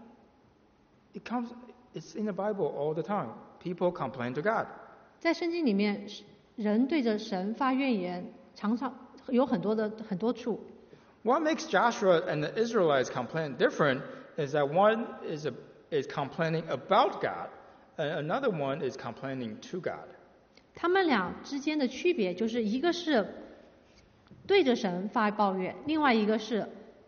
It's in the Bible all the time. People complain to God. 在圣经里面，人对着神发怨言，常常有很多处。 What makes Joshua and the Israelites complain different is that one is complaining about God, and another one is complaining to God. 他们俩之间的区别就是一个是对着神发抱怨，另外一个是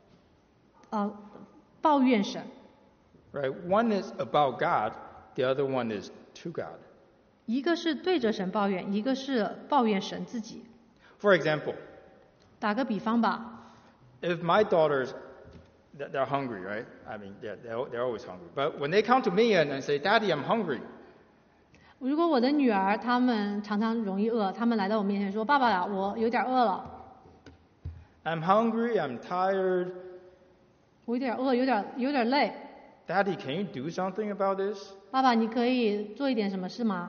抱怨神。 Right? One is about God, the other one is to God. 一个是对着神抱怨，一个是抱怨神自己。 For example, 打个比方吧， if my daughters, they're hungry, right? I mean, they're always hungry. But when they come to me and say, Daddy, I'm hungry. 如果我的女儿她们常常容易饿，她们来到我面前说：“爸爸呀，我有点饿了， I'm hungry, I'm tired. 我有点饿，有点累。 Daddy, can you do something about this? 爸爸，你可以做一点什么事吗？”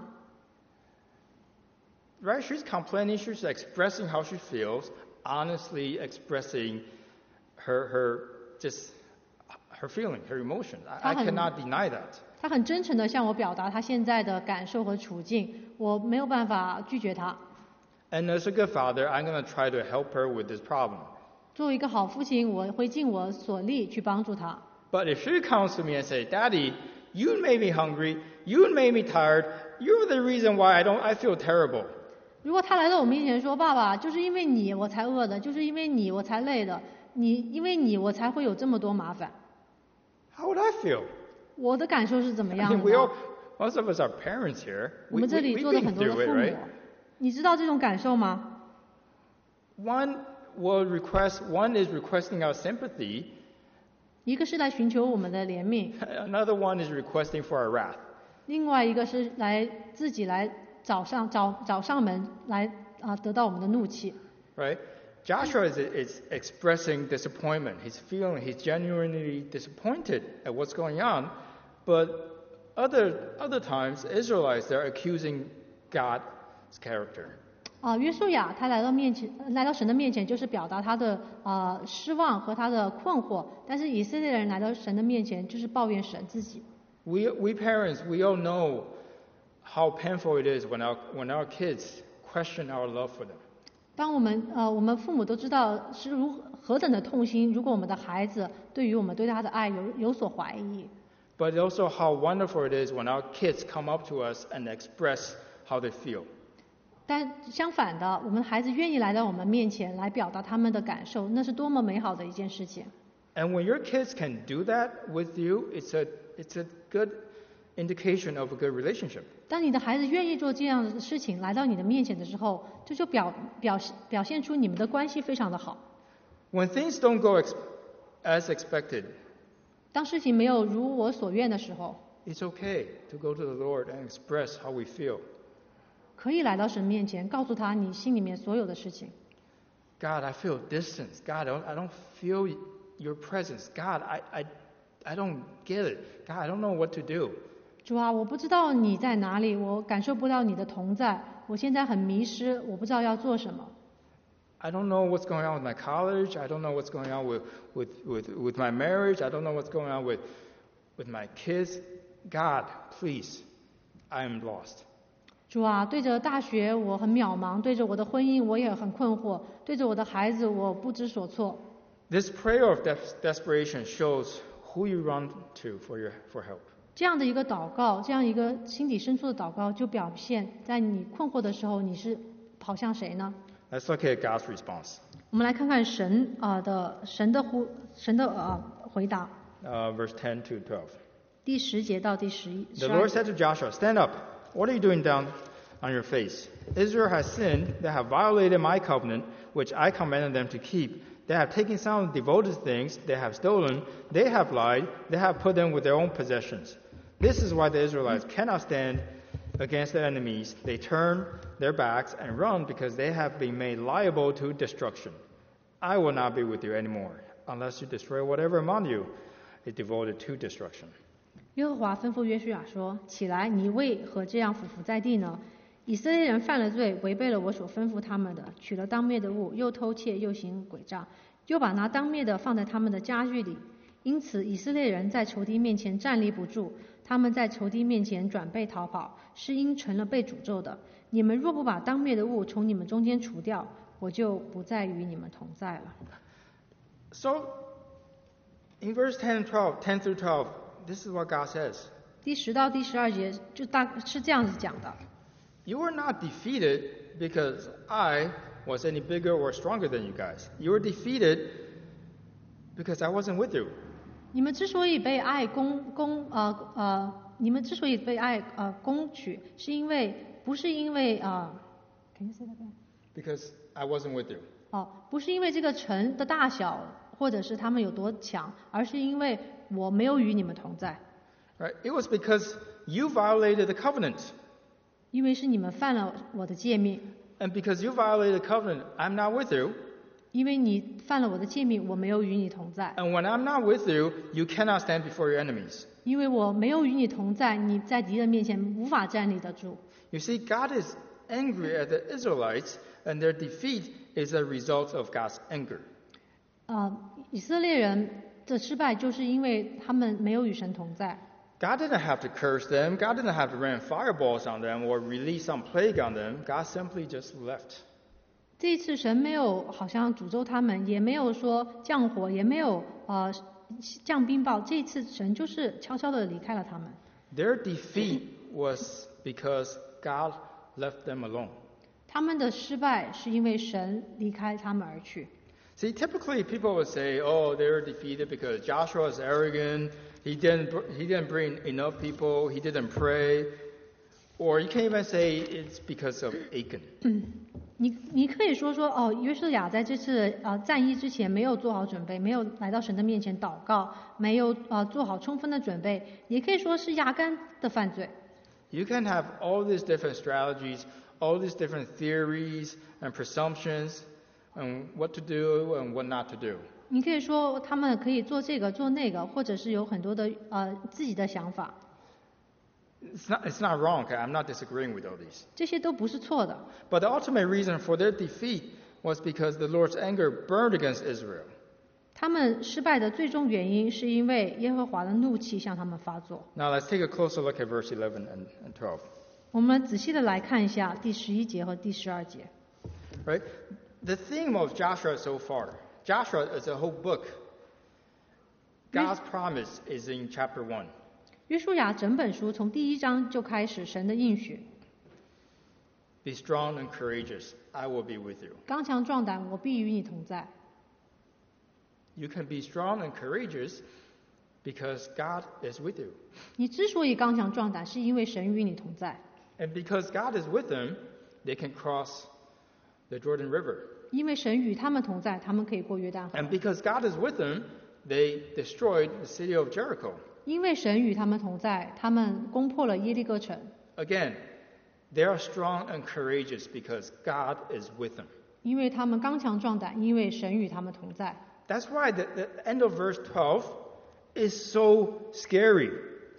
Right? She's complaining, she's expressing how she feels, honestly expressing her feeling, her emotion. I cannot deny that. 她很真诚地向我表达她现在的感受和处境，我没有办法拒绝她。 And as a good father, I'm going to try to help her with this problem. 作为一个好父亲，我会尽我所力去帮助她。 But if she comes to me and says, Daddy, you made me hungry, you made me tired, you're the reason why I feel terrible. 如果她来到我面前说：“爸爸，就是因为你我才饿的，就是因为你我才累的，因为你我才会有这么多麻烦。” How would I feel? 我的感受是怎么 I 样 mean, 的呢？ most of us are parents here. 我们这里 We've 坐了 been 很多的 through it, 父母 right?， 你知道这种感受吗？ One is requesting our sympathy, 一个是来寻求我们的怜悯， another one is requesting for our wrath. 另外一个是自己来找上门来得到我们的怒气。 Right? Joshua is expressing disappointment. He's genuinely disappointed at what's going on. But other times, Israelites, they're accusing God's character. 约书亚他来到神的面前，就是表达他的失望和他的困惑。但是以色列人来到神的面前，就是抱怨神自己。 We parents, we all know how painful it is when our kids question our love for them. 当我们父母都知道是何等的痛心，如果我们的孩子对于我们对他的爱有所怀疑。 But also how wonderful it is when our kids come up to us and express how they feel. 但相反的，我们孩子愿意来到我们面前来表达他们的感受，那是多么美好的一件事情。 And when your kids can do that with you, it's a good indication of a good relationship. 当你的孩子愿意做这样的事情来到你的面前的时候，这就表现出你们的关系非常的好。 When things don't go as expected, 当事情没有如我所愿的时候， it's okay to go to the Lord and express how we feel. 可以来到神面前，告诉他你心里面所有的事情。 God, I feel distance. God, I don't feel your presence. God, I don't get it. God, I don't know what to do. 主啊，我不知道你在哪里，我感受不到你的同在，我现在很迷失，我不知道要做什么。 I don't know what's going on with my college. I don't know what's going on with my marriage. I don't know what's going on with my kids. God, please, I am lost. 主啊，对着大学我很渺茫，对着我的婚姻我也很困惑，对着我的孩子我不知所措。 This prayer of desperation shows who you run to for help. 这样的一个祷告，这样一个心底深处的祷告，就表现在你困惑的时候，你是跑向谁呢？ Let's look at God's response. 我们来看看神的回答。 Verse 10 to 12. 第10节到第11 The Lord 节。 said to Joshua, "Stand up. What are you doing down on your face? Israel has sinned. They have violated my covenant, which I commanded them to keep. They have taken some devoted things. They have stolen. They have lied. They have put them with their own possessions. This is why the Israelites cannot stand against their enemies. They turn their backs and run because they have been made liable to destruction. I will not be with you anymore, unless you destroy whatever among you is devoted to destruction." 耶和华吩咐约书亚说：“起来，你为何这样俯伏在地呢？以色列人犯了罪，违背了我所吩咐他们的，取了当灭的物，又偷窃，又行诡诈，又把那当灭的放在他们的家具里。因此，以色列人在仇敌面前站立不住，他们在仇敌面前转背逃跑，是因成了被诅咒的。你们若不把当灭的物从你们中间除掉，我就不再与你们同在了。” So, in verse 10 through 12, this is what God says. 第10到第12节是这样子讲的。 You were not defeated because I was any bigger or stronger than you guys. You were defeated because I wasn't with you. 你们之所以被爱攻取，不是因为can you say that again? Because I wasn't with you. 不是因为这个城的大小，或者是他们有多强，而是因为我没有与你们同在。 Right? It was because you violated the covenant. 因为是你们犯了我的诫命。 And because you violated the covenant, I'm not with you. 因为你犯了我的诫命，我没有与你同在。 And when I'm not with you, you cannot stand before your enemies. 因为我没有与你同在，你在敌人面前无法站立得住。 You see, God is angry at the Israelites, and their defeat is a result of God's anger. 以色列人的失败就是因为他们没有与神同在。 God didn't have to curse them. God didn't have to rain fireballs on them or release some plague on them. God simply just left. 这一次神没有好像诅咒他们，也没有说降火，也没有降冰雹。这一次神就是悄悄地离开了他们。 Their defeat was because God left them alone. 他们的失败是因为神离开他们而去。 See, typically people would say, "Oh, they were defeated because Joshua is arrogant. He didn't bring enough people. He didn't pray." Or you can even say it's because of Achan. 你可以说约书亚在这次战役之前没有做好准备，没有来到神的面前祷告，没有做好充分的准备，也可以说是亚干的犯罪。 You can have all these different strategies, all these different theories and presumptions on what to do and what not to do. 你可以说他们可以做这个做那个，或者是有很多的自己的想法。 It's not wrong. Okay? I'm not disagreeing with all these. 这些都不是错的。 But the ultimate reason for their defeat was because the Lord's anger burned against Israel. 他们失败的最终原因是因为耶和华的怒气向他们发作。 Now let's take a closer look at verse 11 and 12. 我们仔细的来看一下第11节和第12节。 Right? The theme of Joshua so far, Joshua is a whole book. God's promise is in chapter 1. 约书亚整本书从第1章就开始神的应许， Be strong and courageous. I will be with you. 刚强壮胆，我必与你同在。 You can be strong and courageous because God is with you. 你之所以刚强壮胆，是因为神与你同在。 And because God is with them, they can cross the Jordan River. 因为神与他们同在，他们可以过约旦河。 And because God is with them, they destroyed the city of Jericho. 因为神与他们同在，他们攻破了耶利哥城。 Again, they are strong and courageous because God is with them. 因为他们刚强壮胆，因为神与他们同在。 That's why the end of verse 12 is so scary.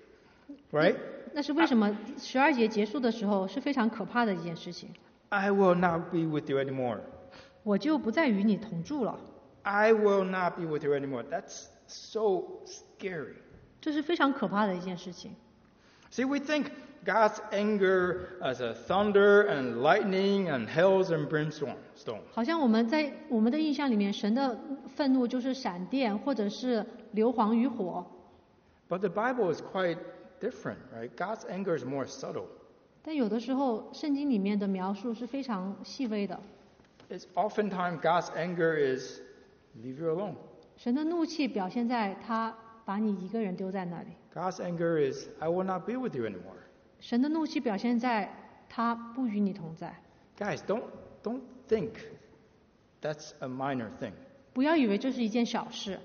Right? 那是为什么12节结束的时候是非常可怕的一件事情。 I will not be with you anymore. 我就不再与你同住了。 I will not be with you anymore. That's so scary. 这是非常可怕的一件事情。 See, we think God's anger as a thunder and lightning and hails and brimstone. 好像我们在我们的印象里面，神的愤怒就是闪电或者是硫磺与火。 But the Bible is quite different, right? God's anger is more subtle. 但有的时候，圣经里面的描述是非常细微的。 It's oftentimes God's anger is leave you alone. 神的怒气表现在他把你一个人丢在那里。 God's anger is I will not be with you anymore. 神的怒气表现在他不与你同在。 Guys, don't think that's a minor thing. 不要以为这是一件小事。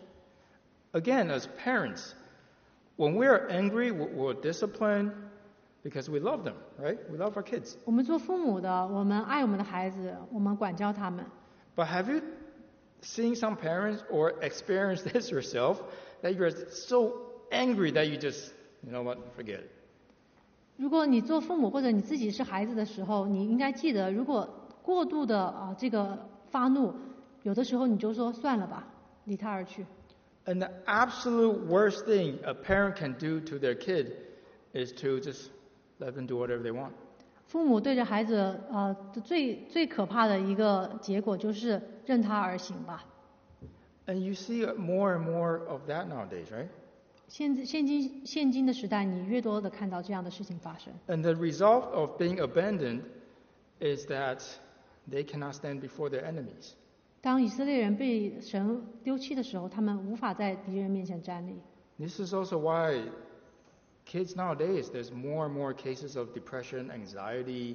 Again, as parents, when we are angry, we'll discipline because we love them, right? We love our kids. 我们做父母的，我们爱我们的孩子，我们管教他们。 But have you seen some parents or experienced this yourself that you're so angry that you just, you know what, forget it. 如果你做父母或者你自己是孩子的时候，你应该记得，如果过度的这个发怒，有的时候你就说算了吧，离他而去。 And the absolute worst thing a parent can do to their kid is to just let them do whatever they want. 父母对着孩子最可怕的一个结果就是任他而行吧。 And you see more and more of that nowadays, right? 现今的时代，你越多的看到这样的事情发生。 And the result of being abandoned is that they cannot stand before their enemies. 当以色列人被神丢弃的时候，他们无法在敌人面前站立。 This is also why kids nowadays, there's more and more cases of depression, anxiety,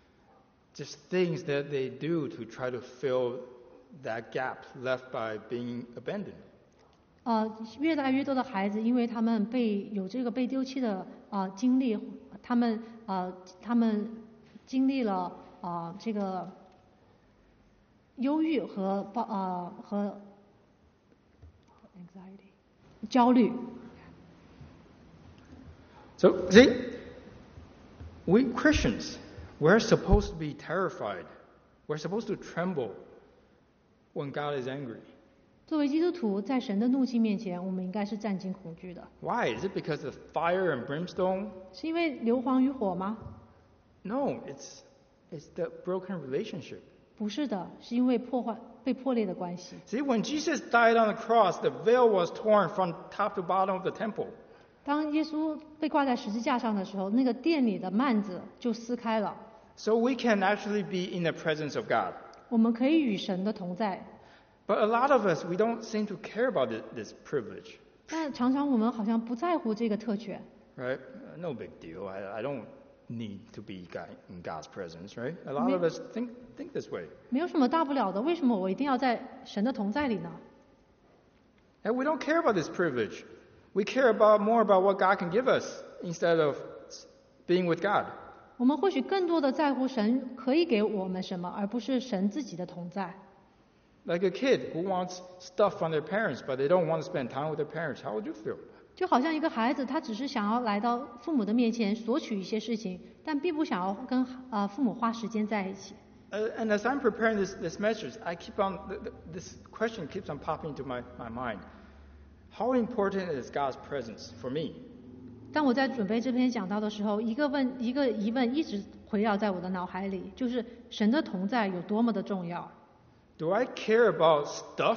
just things that they do to try to fill that gap left by being abandoned. 越来越多的孩子，因为他们有这个被丢弃的经历，他们经历了这个忧郁和焦虑。 So, see, we Christians, we're supposed to be terrified. We're supposed to tremble when God is angry. 作为基督徒，在神的怒气面前，我们应该是战惊恐惧的。 Why? Is it because of fire and brimstone? 是因为硫磺与火吗？ No, it's the broken relationship. 不是的，是因为被破裂的关系。 See, when Jesus died on the cross, the veil was torn from top to bottom of the temple. 当耶稣被挂在十字架上的时候，那个殿里的幔子就撕开了。 So we can actually be in the presence of God. 我们可以与神的同在。 But a lot of us, we don't seem to care about this privilege. 但常常我们好像不在乎这个特权。 Right? No big deal. I don't need to be in God's presence, right? A lot of us think this way. 没有什么大不了的，为什么我一定要在神的同在里呢？ And we don't care about this privilege. We care more about what God can give us instead of being with God. 我们或许更多的在乎神可以给我们什么，而不是神自己的同在。 Like a kid who wants stuff from their parents, but they don't want to spend time with their parents. How would you feel? 就好像一个孩子，他只是想要来到父母的面前索取一些事情，但并不想要跟父母花时间在一起。 And as I'm preparing this message, this question keeps on popping into my mind. How important is God's presence for me? 当我在准备这篇讲道的时候，一个疑问一直围绕在我的脑海里，就是神的同在有多么的重要。 Do I care about stuff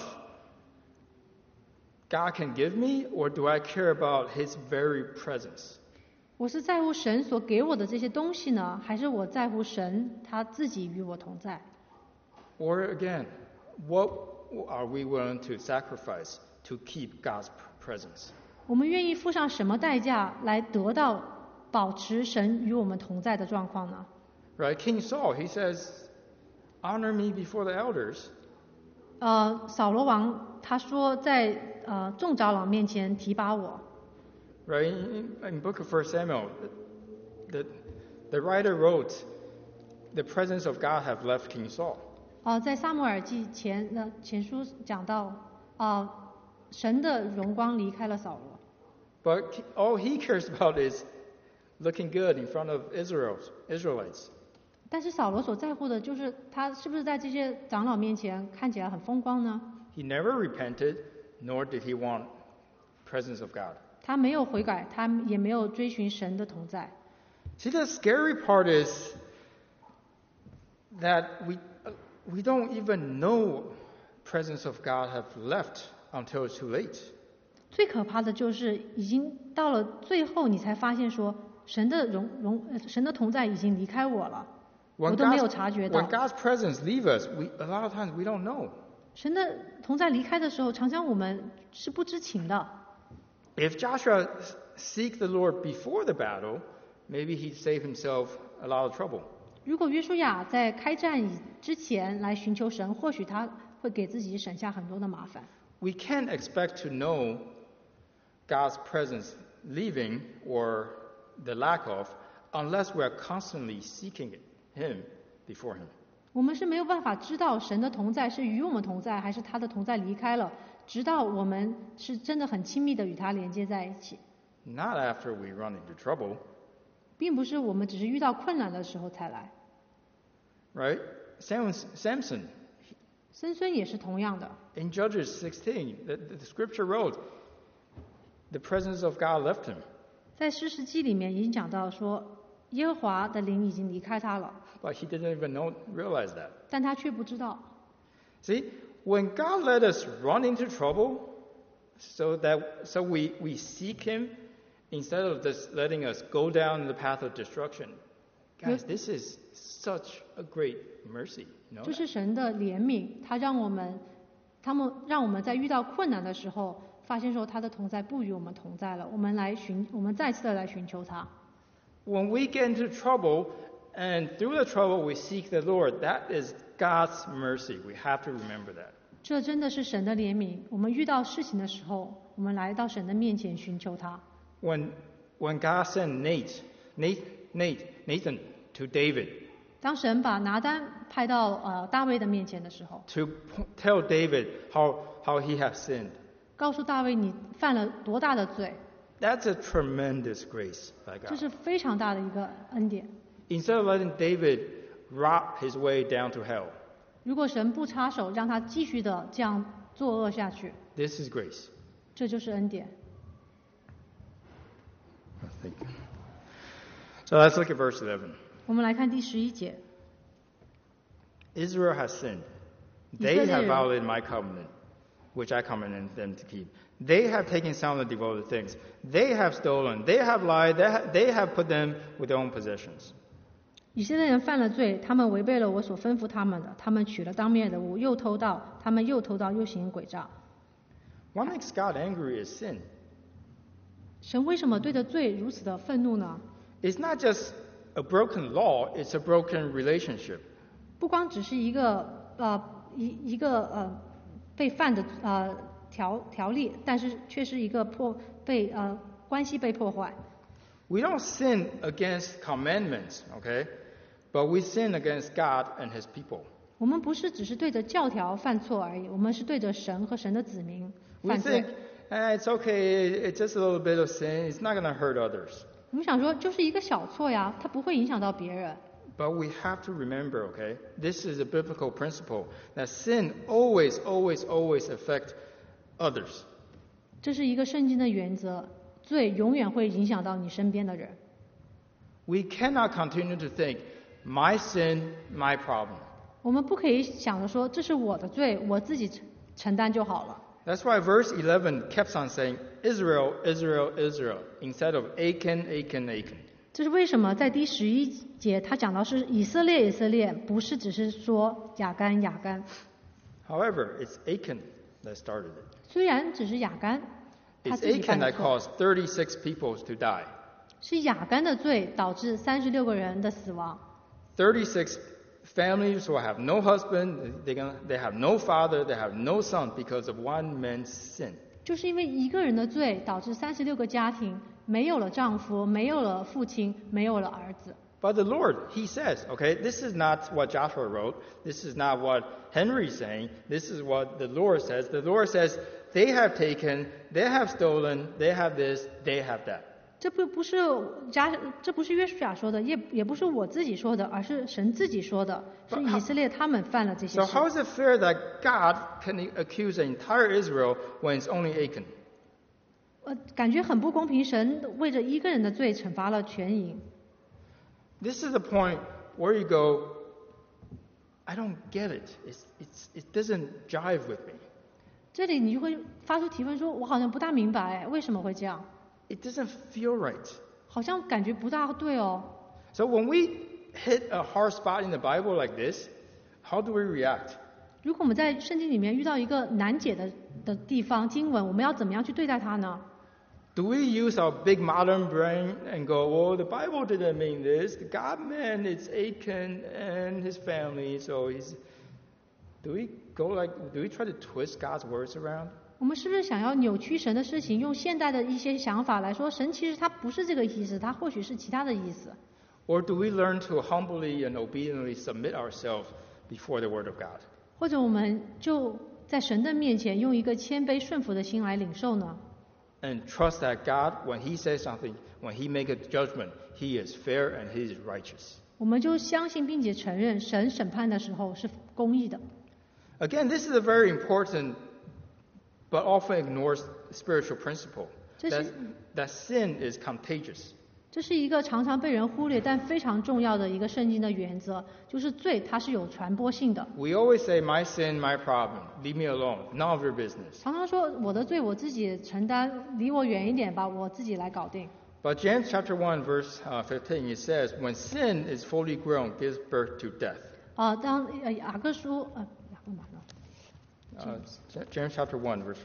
God can give me, or do I care about His very presence? 我是在乎神所给我的这些东西呢，还是我在乎神他自己与我同在？ Or again, what are we willing to sacrifice to keep God's presence? 我们愿意付上什么代价来得到保持神与我们同在的状况呢？ Right? King Saul, he says, "Honor me before the elders." 扫罗王他说在众长老面前提拔我。 Right? In Book of 1 Samuel, the writer wrote, "The presence of God have left King Saul." 在撒母耳记前书讲到，神的荣光离开了扫罗。 But all he cares about is looking good in front of Israelites. 但是扫罗所在乎的就是他是不是在这些长老面前看起来很风光呢？ He never repented, nor did he want presence of God. 他没有悔改，他也没有追寻神的同在。 See, the scary part is that we don't even know presence of God have left until it's too late. 最可怕的就是已经到了最后，你才发现说神的神的同在已经离开我了，我都没有察觉到。 When God's presence leave us, a lot of times we don't know. 神的同在离开的时候，常常我们是不知情的。 If Joshua seek the Lord before the battle, maybe he'd save himself a lot of trouble. 如果约书亚在开战之前来寻求神，或许他会给自己省下很多的麻烦。 We can't expect to know God's presence leaving or the lack of unless we are constantly seeking Him before Him. 我们是没有办法知道神的同在是与我们同在，还是他的同在离开了，直到我们是真的很亲密的与他连接在一起， Not after we run into trouble, 并不是我们只是遇到困难的时候才来。 right? Samson, 参孙也是同样的。 in Judges 16, the scripture wrote, the presence of God left him. 在士师记里面已经讲到说，耶和华的灵已经离开他了， But he didn't even realize that. 但他却不知道。 See, when God let us run into trouble, so we seek Him instead of just letting us go down the path of destruction. Guys, this is such a great mercy. You know? 这是神的怜悯，他让我们在遇到困难的时候，发现说他的同在不与我们同在了，我们再次的来寻求他。 When we get into trouble, and through the trouble we seek the Lord, that is God's mercy. We have to remember that. 这真的是神的怜悯。我们遇到事情的时候，我们来到神的面前寻求他。 When God sent Nathan to David 当神把拿单派到大卫的面前的时候， to tell David how he has sinned, 告诉大卫你犯了多大的罪， that's a tremendous grace by 这 God. 是非常大的一个恩典。 Instead of letting David rot his way down to hell, 如果神不插手，让他继续的这样作恶下去， this is grace. 这就是恩典。 Thank you. So let's look at verse 11. 我们来看第11节。 Israel has sinned. They have violated my covenant, which I commanded them to keep. They have taken some of the devoted things. They have stolen. They have lied. They have put them with their own possessions. 以色列人犯了罪，他们违背了我所吩咐他们的，他们取了当面的物，又偷盗，他们又偷盗又行诡诈。 What makes God angry is sin. 神为什么对着罪如此的愤怒呢？ It's not just a broken law, it's a broken relationship. 不光只是一个被犯的条例，但是却是一个关系被破坏。 We don't sin against commandments, okay? But we sin against God and His people. 我们不是只是对着教条犯错而已，我们是对着神和神的子民 We 犯罪 think。 it's okay, it's just a little bit of sin, it's not going to hurt others. 我们想说，就是一个小错呀，它不会影响到别人。 But we have to remember, okay, this is a biblical principle, that sin always, always, always affects others. 这是一个圣经的原则，罪永远会影响到你身边的人。 We cannot continue to think, my sin, my problem. 我们不可以想着说，这是我的罪，我自己承担就好了。 That's why verse 11 keeps on saying, Israel, Israel, Israel, instead of Achan, Achan, Achan. 这是为什么在第11节他讲到是以色列以色列，不是只是说亚干亚干。 However, it's Achan that started it. 虽然只是亚干，他 It's 自己 Achan 犯的 that 错， caused 36 people to die. 是亚干的罪导致36个人的死亡。 36 families who have no husband, they have no father, they have no son because of one man's sin. 就是因为一个人的罪，导致36个家庭没有了丈夫，没有了父亲，没有了儿子。 But the Lord, He says, okay, this is not what Joshua wrote. This is not what Henry's saying. This is what the Lord says. The Lord says, they have taken, they have stolen, they have this, they have that. 这不是约书亚说的，也不是我自己说的，而是神自己说的，是以色列他们犯了这些 So 事。 how is it fair that God can accuse the entire Israel when it's only Achan? 感觉很不公平，神为着一个人的罪惩罚了全营。 This is the point where you go, I don't get it. It doesn't jive with me. 这里你就会发出提问说，我好像不大明白为什么会这样， It doesn't feel right. 好像感觉不大对哦。 So when we hit a hard spot in the Bible like this, how do we react? 如果我们在圣经里面遇到一个难解的地方经文，我们要怎么样去对待它呢？ Do we use our big modern brain and go, oh, the Bible didn't mean this. God meant it's Achan and his family. So do we try to twist God's words around? 我们是不是想要扭曲神的事情，用现代的一些想法来说，神其实他不是这个意思，他或许是其他的意思？ Or do we learn to humbly and obediently submit ourselves before the Word of God? 或者我们就在神的面前用一个谦卑顺服的心来领受呢？ And trust that God, when He says something, when He makes a judgment, He is fair and He is righteous. 我们就相信并且承认神审判的时候是公义的。 Again, this is a very important but often ignored spiritual principle. That sin is contagious. 这是一个常常被人忽略但非常重要的一个圣经的原则，就是罪它是有传播性的。 We always say, my sin, my problem. Leave me alone. None of your business. 常常说我的罪我自己承担，离我远一点吧，我自己来搞定。 But James chapter 1 verse 15, it says, when sin is fully grown, gives birth to death. 当雅各书雅各哪呢？ James chapter 1 verse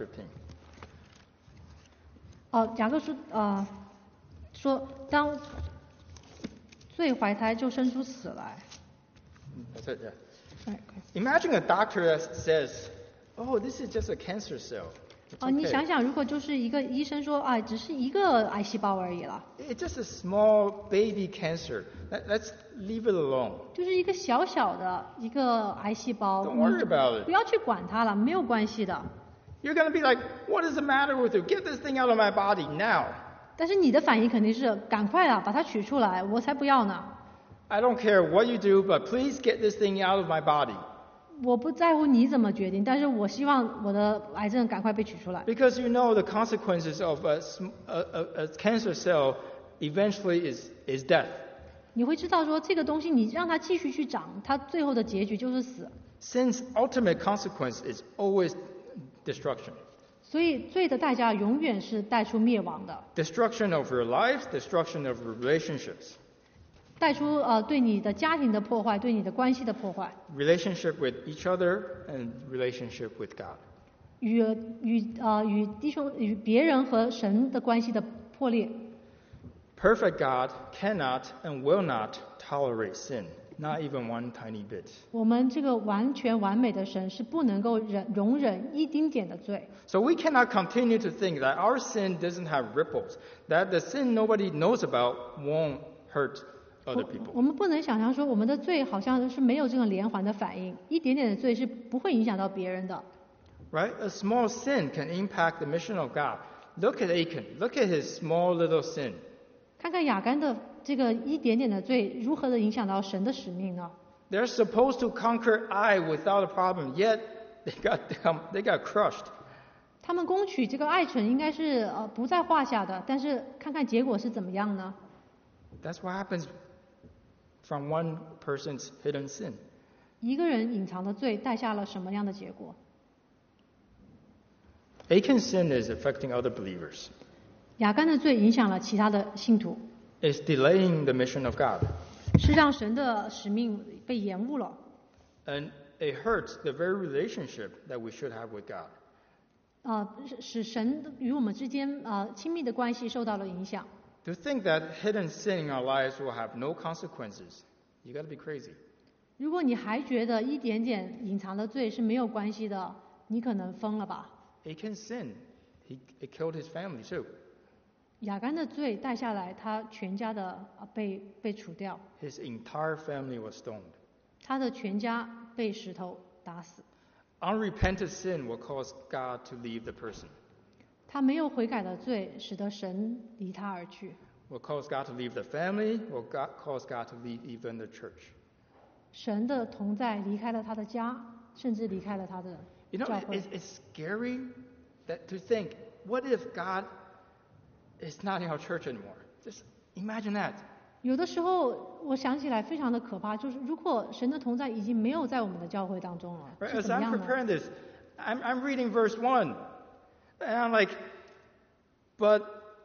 15. 雅各书说，当罪怀胎就生出死来。 That's it, yeah. 哎 Imagine a doctor that says, oh, this is just a cancer cell. It's 你 okay. 想想，如果就是一个医生说，只是一个癌细胞而已了， It's just a small baby cancer. Let's leave it alone. 就是一个小小的一个癌细胞， Don't worry about it. 不要去管它了，没有关系的。 You're going to be like, what is the matter with you? Get this thing out of my body now. 但是你的反应肯定是赶快把它取出来，我才不要呢！ I don't care what you do, but please get this thing out of my body. 我不在乎你怎么决定，但是我希望我的癌症赶快被取出来。 Because you know the consequences of a cancer cell eventually is death. 你会知道说这个东西你让它继续去长，它最后的结局就是死。 Sin's ultimate consequence is always destruction. 所以罪的代价永远是带出灭亡的， Destruction of your life, destruction of relationships. 带出对你的家庭的破坏，对你的关系的破坏， Relationship with each other and relationship with God. 与弟兄与别人和神的关系的破裂。 Perfect God cannot and will not tolerate sin, not even one tiny bit. 我们这个完全完美的神是不能够容忍一丁点的罪。 So we cannot continue to think that our sin doesn't have ripples, that the sin nobody knows about won't hurt other people. 我们不能想象说我们的罪好像是没有这种连环的反应，一点点的罪是不会影响到别人的。 right? A small sin can impact the mission of God. Look at Achan. Look at his small little sin. 看看雅干的这个一点点的罪如何的影响到神的使命呢？ They're supposed to conquer Ai without a problem, yet they got crushed. 他们攻取这个爱城应该是不在话下的，但是看看结果是怎么样呢？ That's what happens from one person's hidden sin. 一个人隐藏的罪带下了什么样的结果？ Achan's sin is affecting other believers. 雅干的罪影响了其他的信徒， It's delaying the mission of God. 是让神的使命被延误了。 And it hurts the very relationship that we should have with God. 使神与我们之间亲密的关系受到了影响。 To think that hidden sin in our lives will have no consequences, you got to be crazy. 如果你还觉得一点点隐藏的罪是没有关系的，你可能疯了吧？ Achan's sin, it killed his family too. 雅干的罪带下来，他全家的被除掉， His entire family was stoned. 他的全家被石头打死。 Unrepented sin will cause God to leave the person. 他没有悔改的罪，使得神离他而去， Will cause God to leave the family, will cause God to leave even the church. 神的同在离开了他的家，甚至离开了他的 You know, 教会。 it's scary to think, what if God is not in our church anymore? Just imagine that. 有的时候我想起来非常的可怕，就是如果神的同在已经没有在我们的教会当中了， Right? 是 As 怎么 I'm 样呢？ preparing this, I'm reading verse 1, and I'm like, but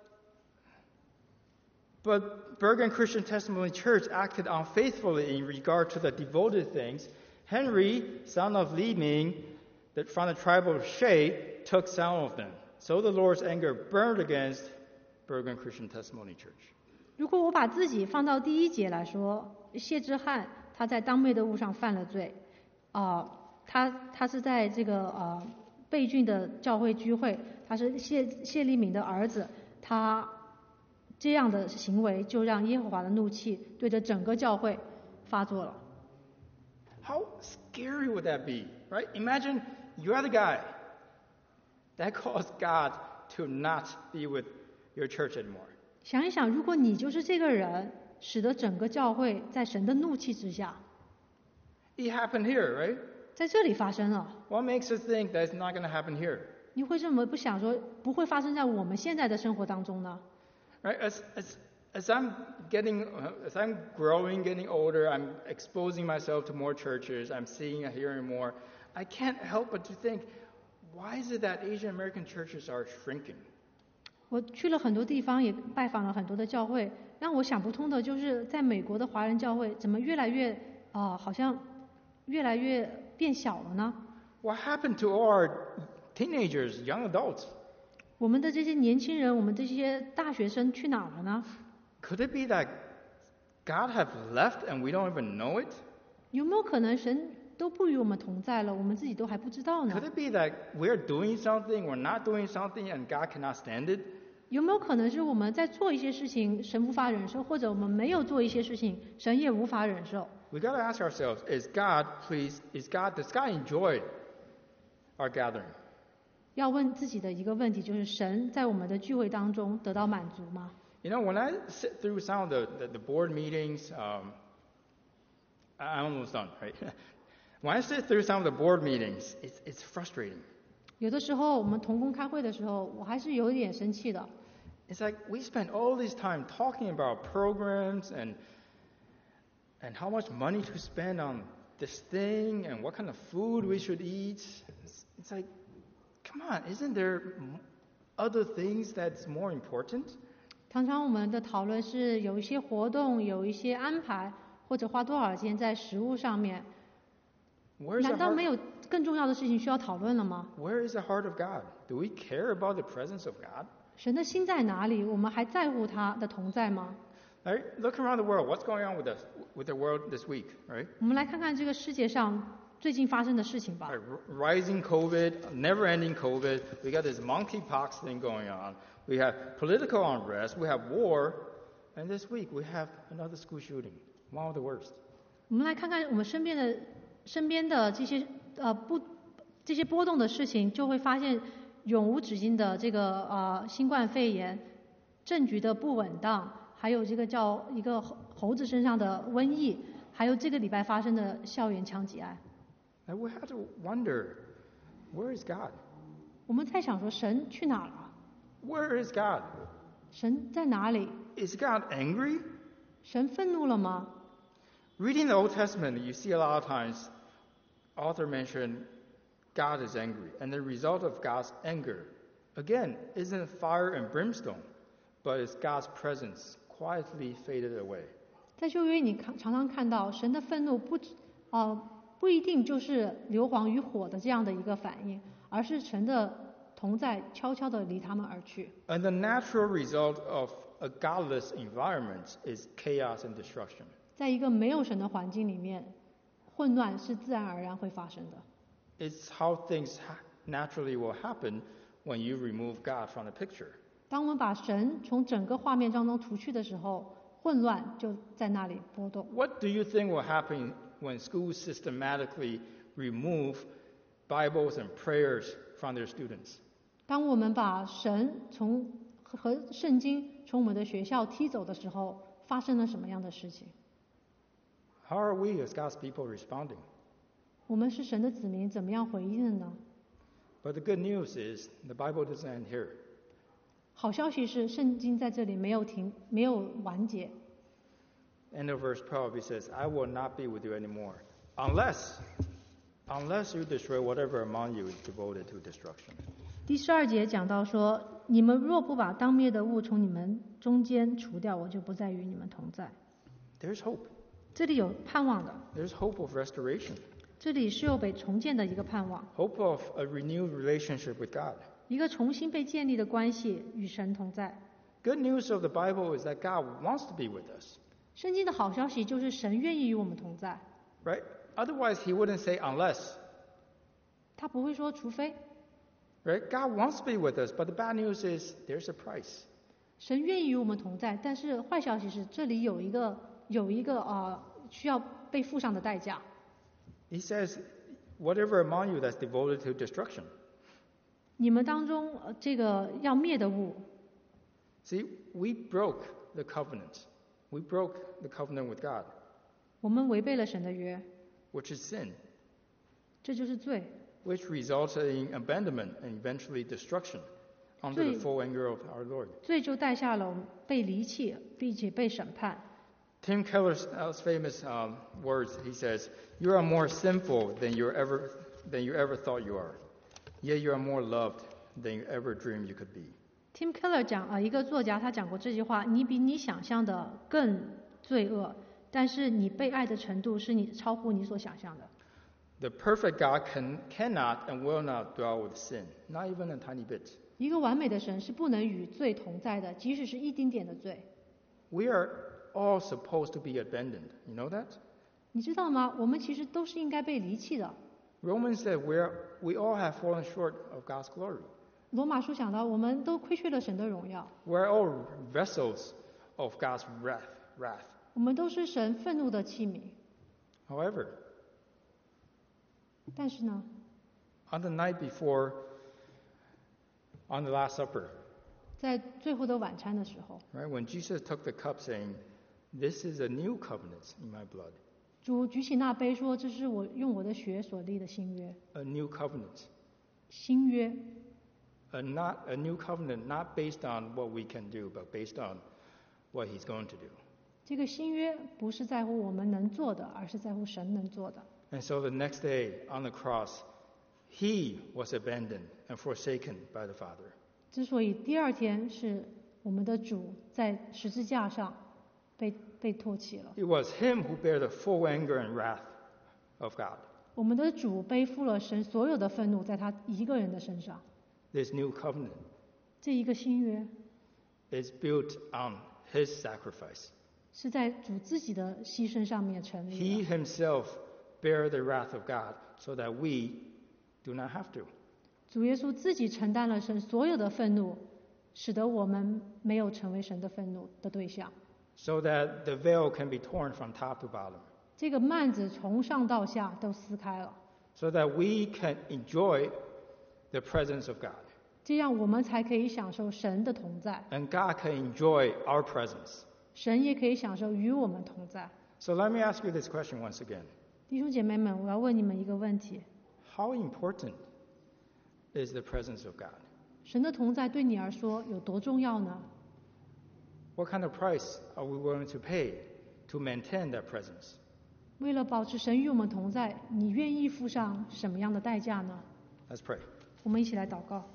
Bergen Christian Testimony Church acted unfaithfully in regard to the devoted things. Henry, son of Li Ming, from the tribe of Shay, took some of them. So the Lord's anger burned against Bergen Christian Testimony Church. 如果我把自己放到第一节来说，谢之汉他在当妹的物上犯了罪，他是在这个贝郡的教会聚会，他是谢利敏的儿子，他这样的行为就让耶和华的怒气对着整个教会发作了。 How scary would that be, right? Imagine you're the guy that caused God to not be with your church anymore. 想一想，如果你就是这个人，使得整个教会在神的怒气之下， It happened here, right? 在这里发生了， What makes us think that it's not going to happen here? 你为什么不想说不会发生在我们现在的生活当中呢？ Right? As I'm growing, getting older, I'm exposing myself to more churches, I'm seeing and hearing more. I can't help but to think, why is it that Asian American churches are shrinking? 我去了很多地方，也拜访了很多的教会，让我想不通的就是在美国的华人教会怎么越来越好像越来越变小了呢？ What happened to our teenagers, young adults? 我们的这些年轻人，我们这些大学生去哪儿了呢？ Could it be that God have left and we don't even know it? 有没有可能神都不与我们同在了，我们自己都还不知道呢 Could？it be that we're doing something, we're not doing something, and God cannot stand it? 有没有可能是我们在做一些事情，神无法忍受，或者我们没有做一些事情，神也无法忍受？ We got to ask ourselves: does God enjoy our gathering? 要问自己的一个问题就是：神在我们的聚会当中得到满足吗？ You know, when I sit through some of the board meetings, I'm almost done, right? When I sit through some of the board meetings, it's frustrating. 有的时候我们同工开会的时候，我还是有一点生气的。 It's like we spend all this time talking about programs and how much money to spend on this thing and what kind of food we should eat. It's like, come on, isn't there other things that's more important? 常常我们的讨论是有一些活动，有一些安排，或者花多少钱在食物上面。 Where's the 难道 heart? 没有更重要的事情需要讨论了吗？ Where is the heart of God? Do we care about the presence of God? 神的心在哪里？我们还在乎他的同在吗？ Right? Look around the world. What's going on with the world this week? Right? 我们来看看这个世界上最近发生的事情吧。 Rising COVID, never-ending COVID. We got this monkeypox thing going on. We have political unrest. We have war. And this week we have another school shooting. One of the worst. 我们来看看我们身边的这些这些波动的事情，就会发现永无止境的这个新冠肺炎、政局的不稳当，还有这个叫一个猴子身上的瘟疫，还有这个礼拜发生的校园枪击案。 And we have to wonder, where is God? 我们在想说，神去哪了？ Where is God? 神在哪里？ Is God angry? 神愤怒了吗？ Reading the Old Testament, you see a lot of times author mention God is angry, and the result of God's anger, again, isn't fire and brimstone, but it's God's presence quietly faded away. 在旧约，你常常看到神的愤怒不一定就是硫磺与火的这样的一个反应，而是神的同在悄悄地离他们而去。 And the natural result of a godless environment is chaos and destruction. 在一个没有神的环境里面，混乱是自然而然会发生的。 It's how things naturally will happen when you remove God from the picture. 当我们把神从整个画面当中除去的时候，混乱就在那里波动。 What do you think will happen when schools systematically remove Bibles and prayers from their students? 当我们把神和圣经从我们的学校踢走的时候，发生了什么样的事情？ How are we as God's people responding? 我们是神的子民，怎么样回应的呢？ But the good news is the Bible doesn't end here. 好消息是，圣经在这里没有完结。 End of verse 12, he says, I will not be with you anymore, unless you destroy whatever among you is devoted to destruction. 第12节讲到说，你们若不把当灭的物从你们中间除掉，我就不再与你们同在。 There's hope. 这里有盼望的， There's hope of restoration. 这里是有被重建的一个盼望， Hope of a renewed relationship with God. 一个重新被建立的关系，与神同在。 Good news of the Bible is that God wants to be with us, 圣经的好消息就是神愿意与我们同在， right? Otherwise, he wouldn't say unless, 他不会说除非。 right? God wants to be with us, but the bad news is there's a price. 神愿意与我们同在，但是坏消息是这里有一个需要被付上的代价。 He says, whatever among you that's devoted to destruction. 你们当中这个要灭的物， See, we broke the covenant. We broke the covenant with God, 我们违背了神的约， which is sin, 这就是罪。 which resulted in abandonment and eventually destruction under the full anger of our Lord. 罪就带下了被离弃，并且被审判。 Tim Keller's famous words, he says, you are more sinful than you ever thought you are. Yet you are more loved than you ever dreamed you could be. Tim Keller 一个作家，他讲过这句话：你比你想象的更罪恶，但是你被爱的程度是你超乎你所想象的。 The perfect God cannot and will not dwell with sin, not even a tiny bit. 一个完美的神是不能与罪同在的，即使是一丁点的罪。 We are all supposed to be abandoned. You know that? 你知道吗？我们其实都是应该被离弃的。 Romans said we all have fallen short of God's glory. 罗马书讲到，我们都亏缺了神的荣耀， We're all vessels of God's wrath. 我们都是神愤怒的器皿。 However, 但是呢， on the night before, on the Last Supper, 在最后的晚餐的时候， right, when Jesus took the cup saying, this is a new covenant in my blood, 主举起那杯说：“这是我用我的血所立的新约。 a new covenant. 新约 A new covenant not based on what we can do, but based on what he's going to do. 这个新约不是在乎我们能做的，而是在乎神能做的。 And so the next day on the cross, he was abandoned and forsaken by the Father. 之所以第二天是我们的主在十字架上被唾弃了， It was him who bare the full anger and wrath of God. 我们的主背负了神所有的愤怒在他一个人的身上。 This new covenant 这一个新约 is built on his sacrifice. 是在主自己的牺牲上面成立 He 的。 himself bare the wrath of God so that we do not have to. 主耶稣自己承担了神所有的愤怒，使得我们没有成为神的愤怒的对象。 So that the veil can be torn from top to bottom. 这个幔子从上到下都撕开了。 so that we can enjoy the presence of God. 这样我们才可以享受神的同在， And God can enjoy our presence. 神也可以享受与我们同在。 So let me ask you this question once again. 弟兄姐妹们，我要问你们一个问题： How important is the presence of God? 神的同在对你而说有多重要呢？ What kind of price are we willing to pay to maintain that presence? 为了保持神与我们同在，你愿意付上什么样的代价呢？ Let's pray. 我们一起来祷告。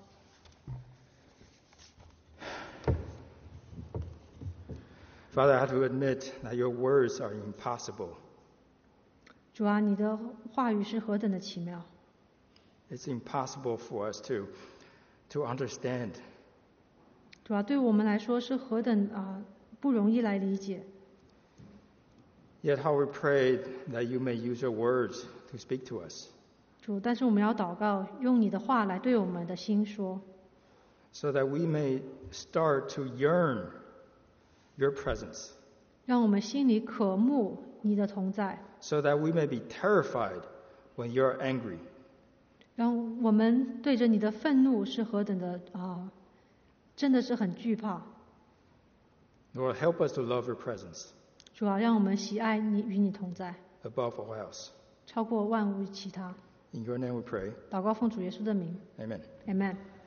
Father, I have to admit that your words are impossible. 主啊，你的话语是何等的奇妙！ It's impossible for us to understand. 主啊，对我们来说是何等不容易来理解。 Yet how we pray that you may use your words to speak to us, 主，但是我们要祷告，用你的话来对我们的心说， so that we may start to yearn your presence, 让我们心里渴慕你的同在， so that we may be terrified when you're angry, 让我们对着你的愤怒是何等的真的是很惧怕。 Lord, help us to love your presence 主啊，让我们喜爱你与你同在， above all else. 超过万物其他。 In your name we pray. 祷告奉主耶稣的名 Amen. ，Amen。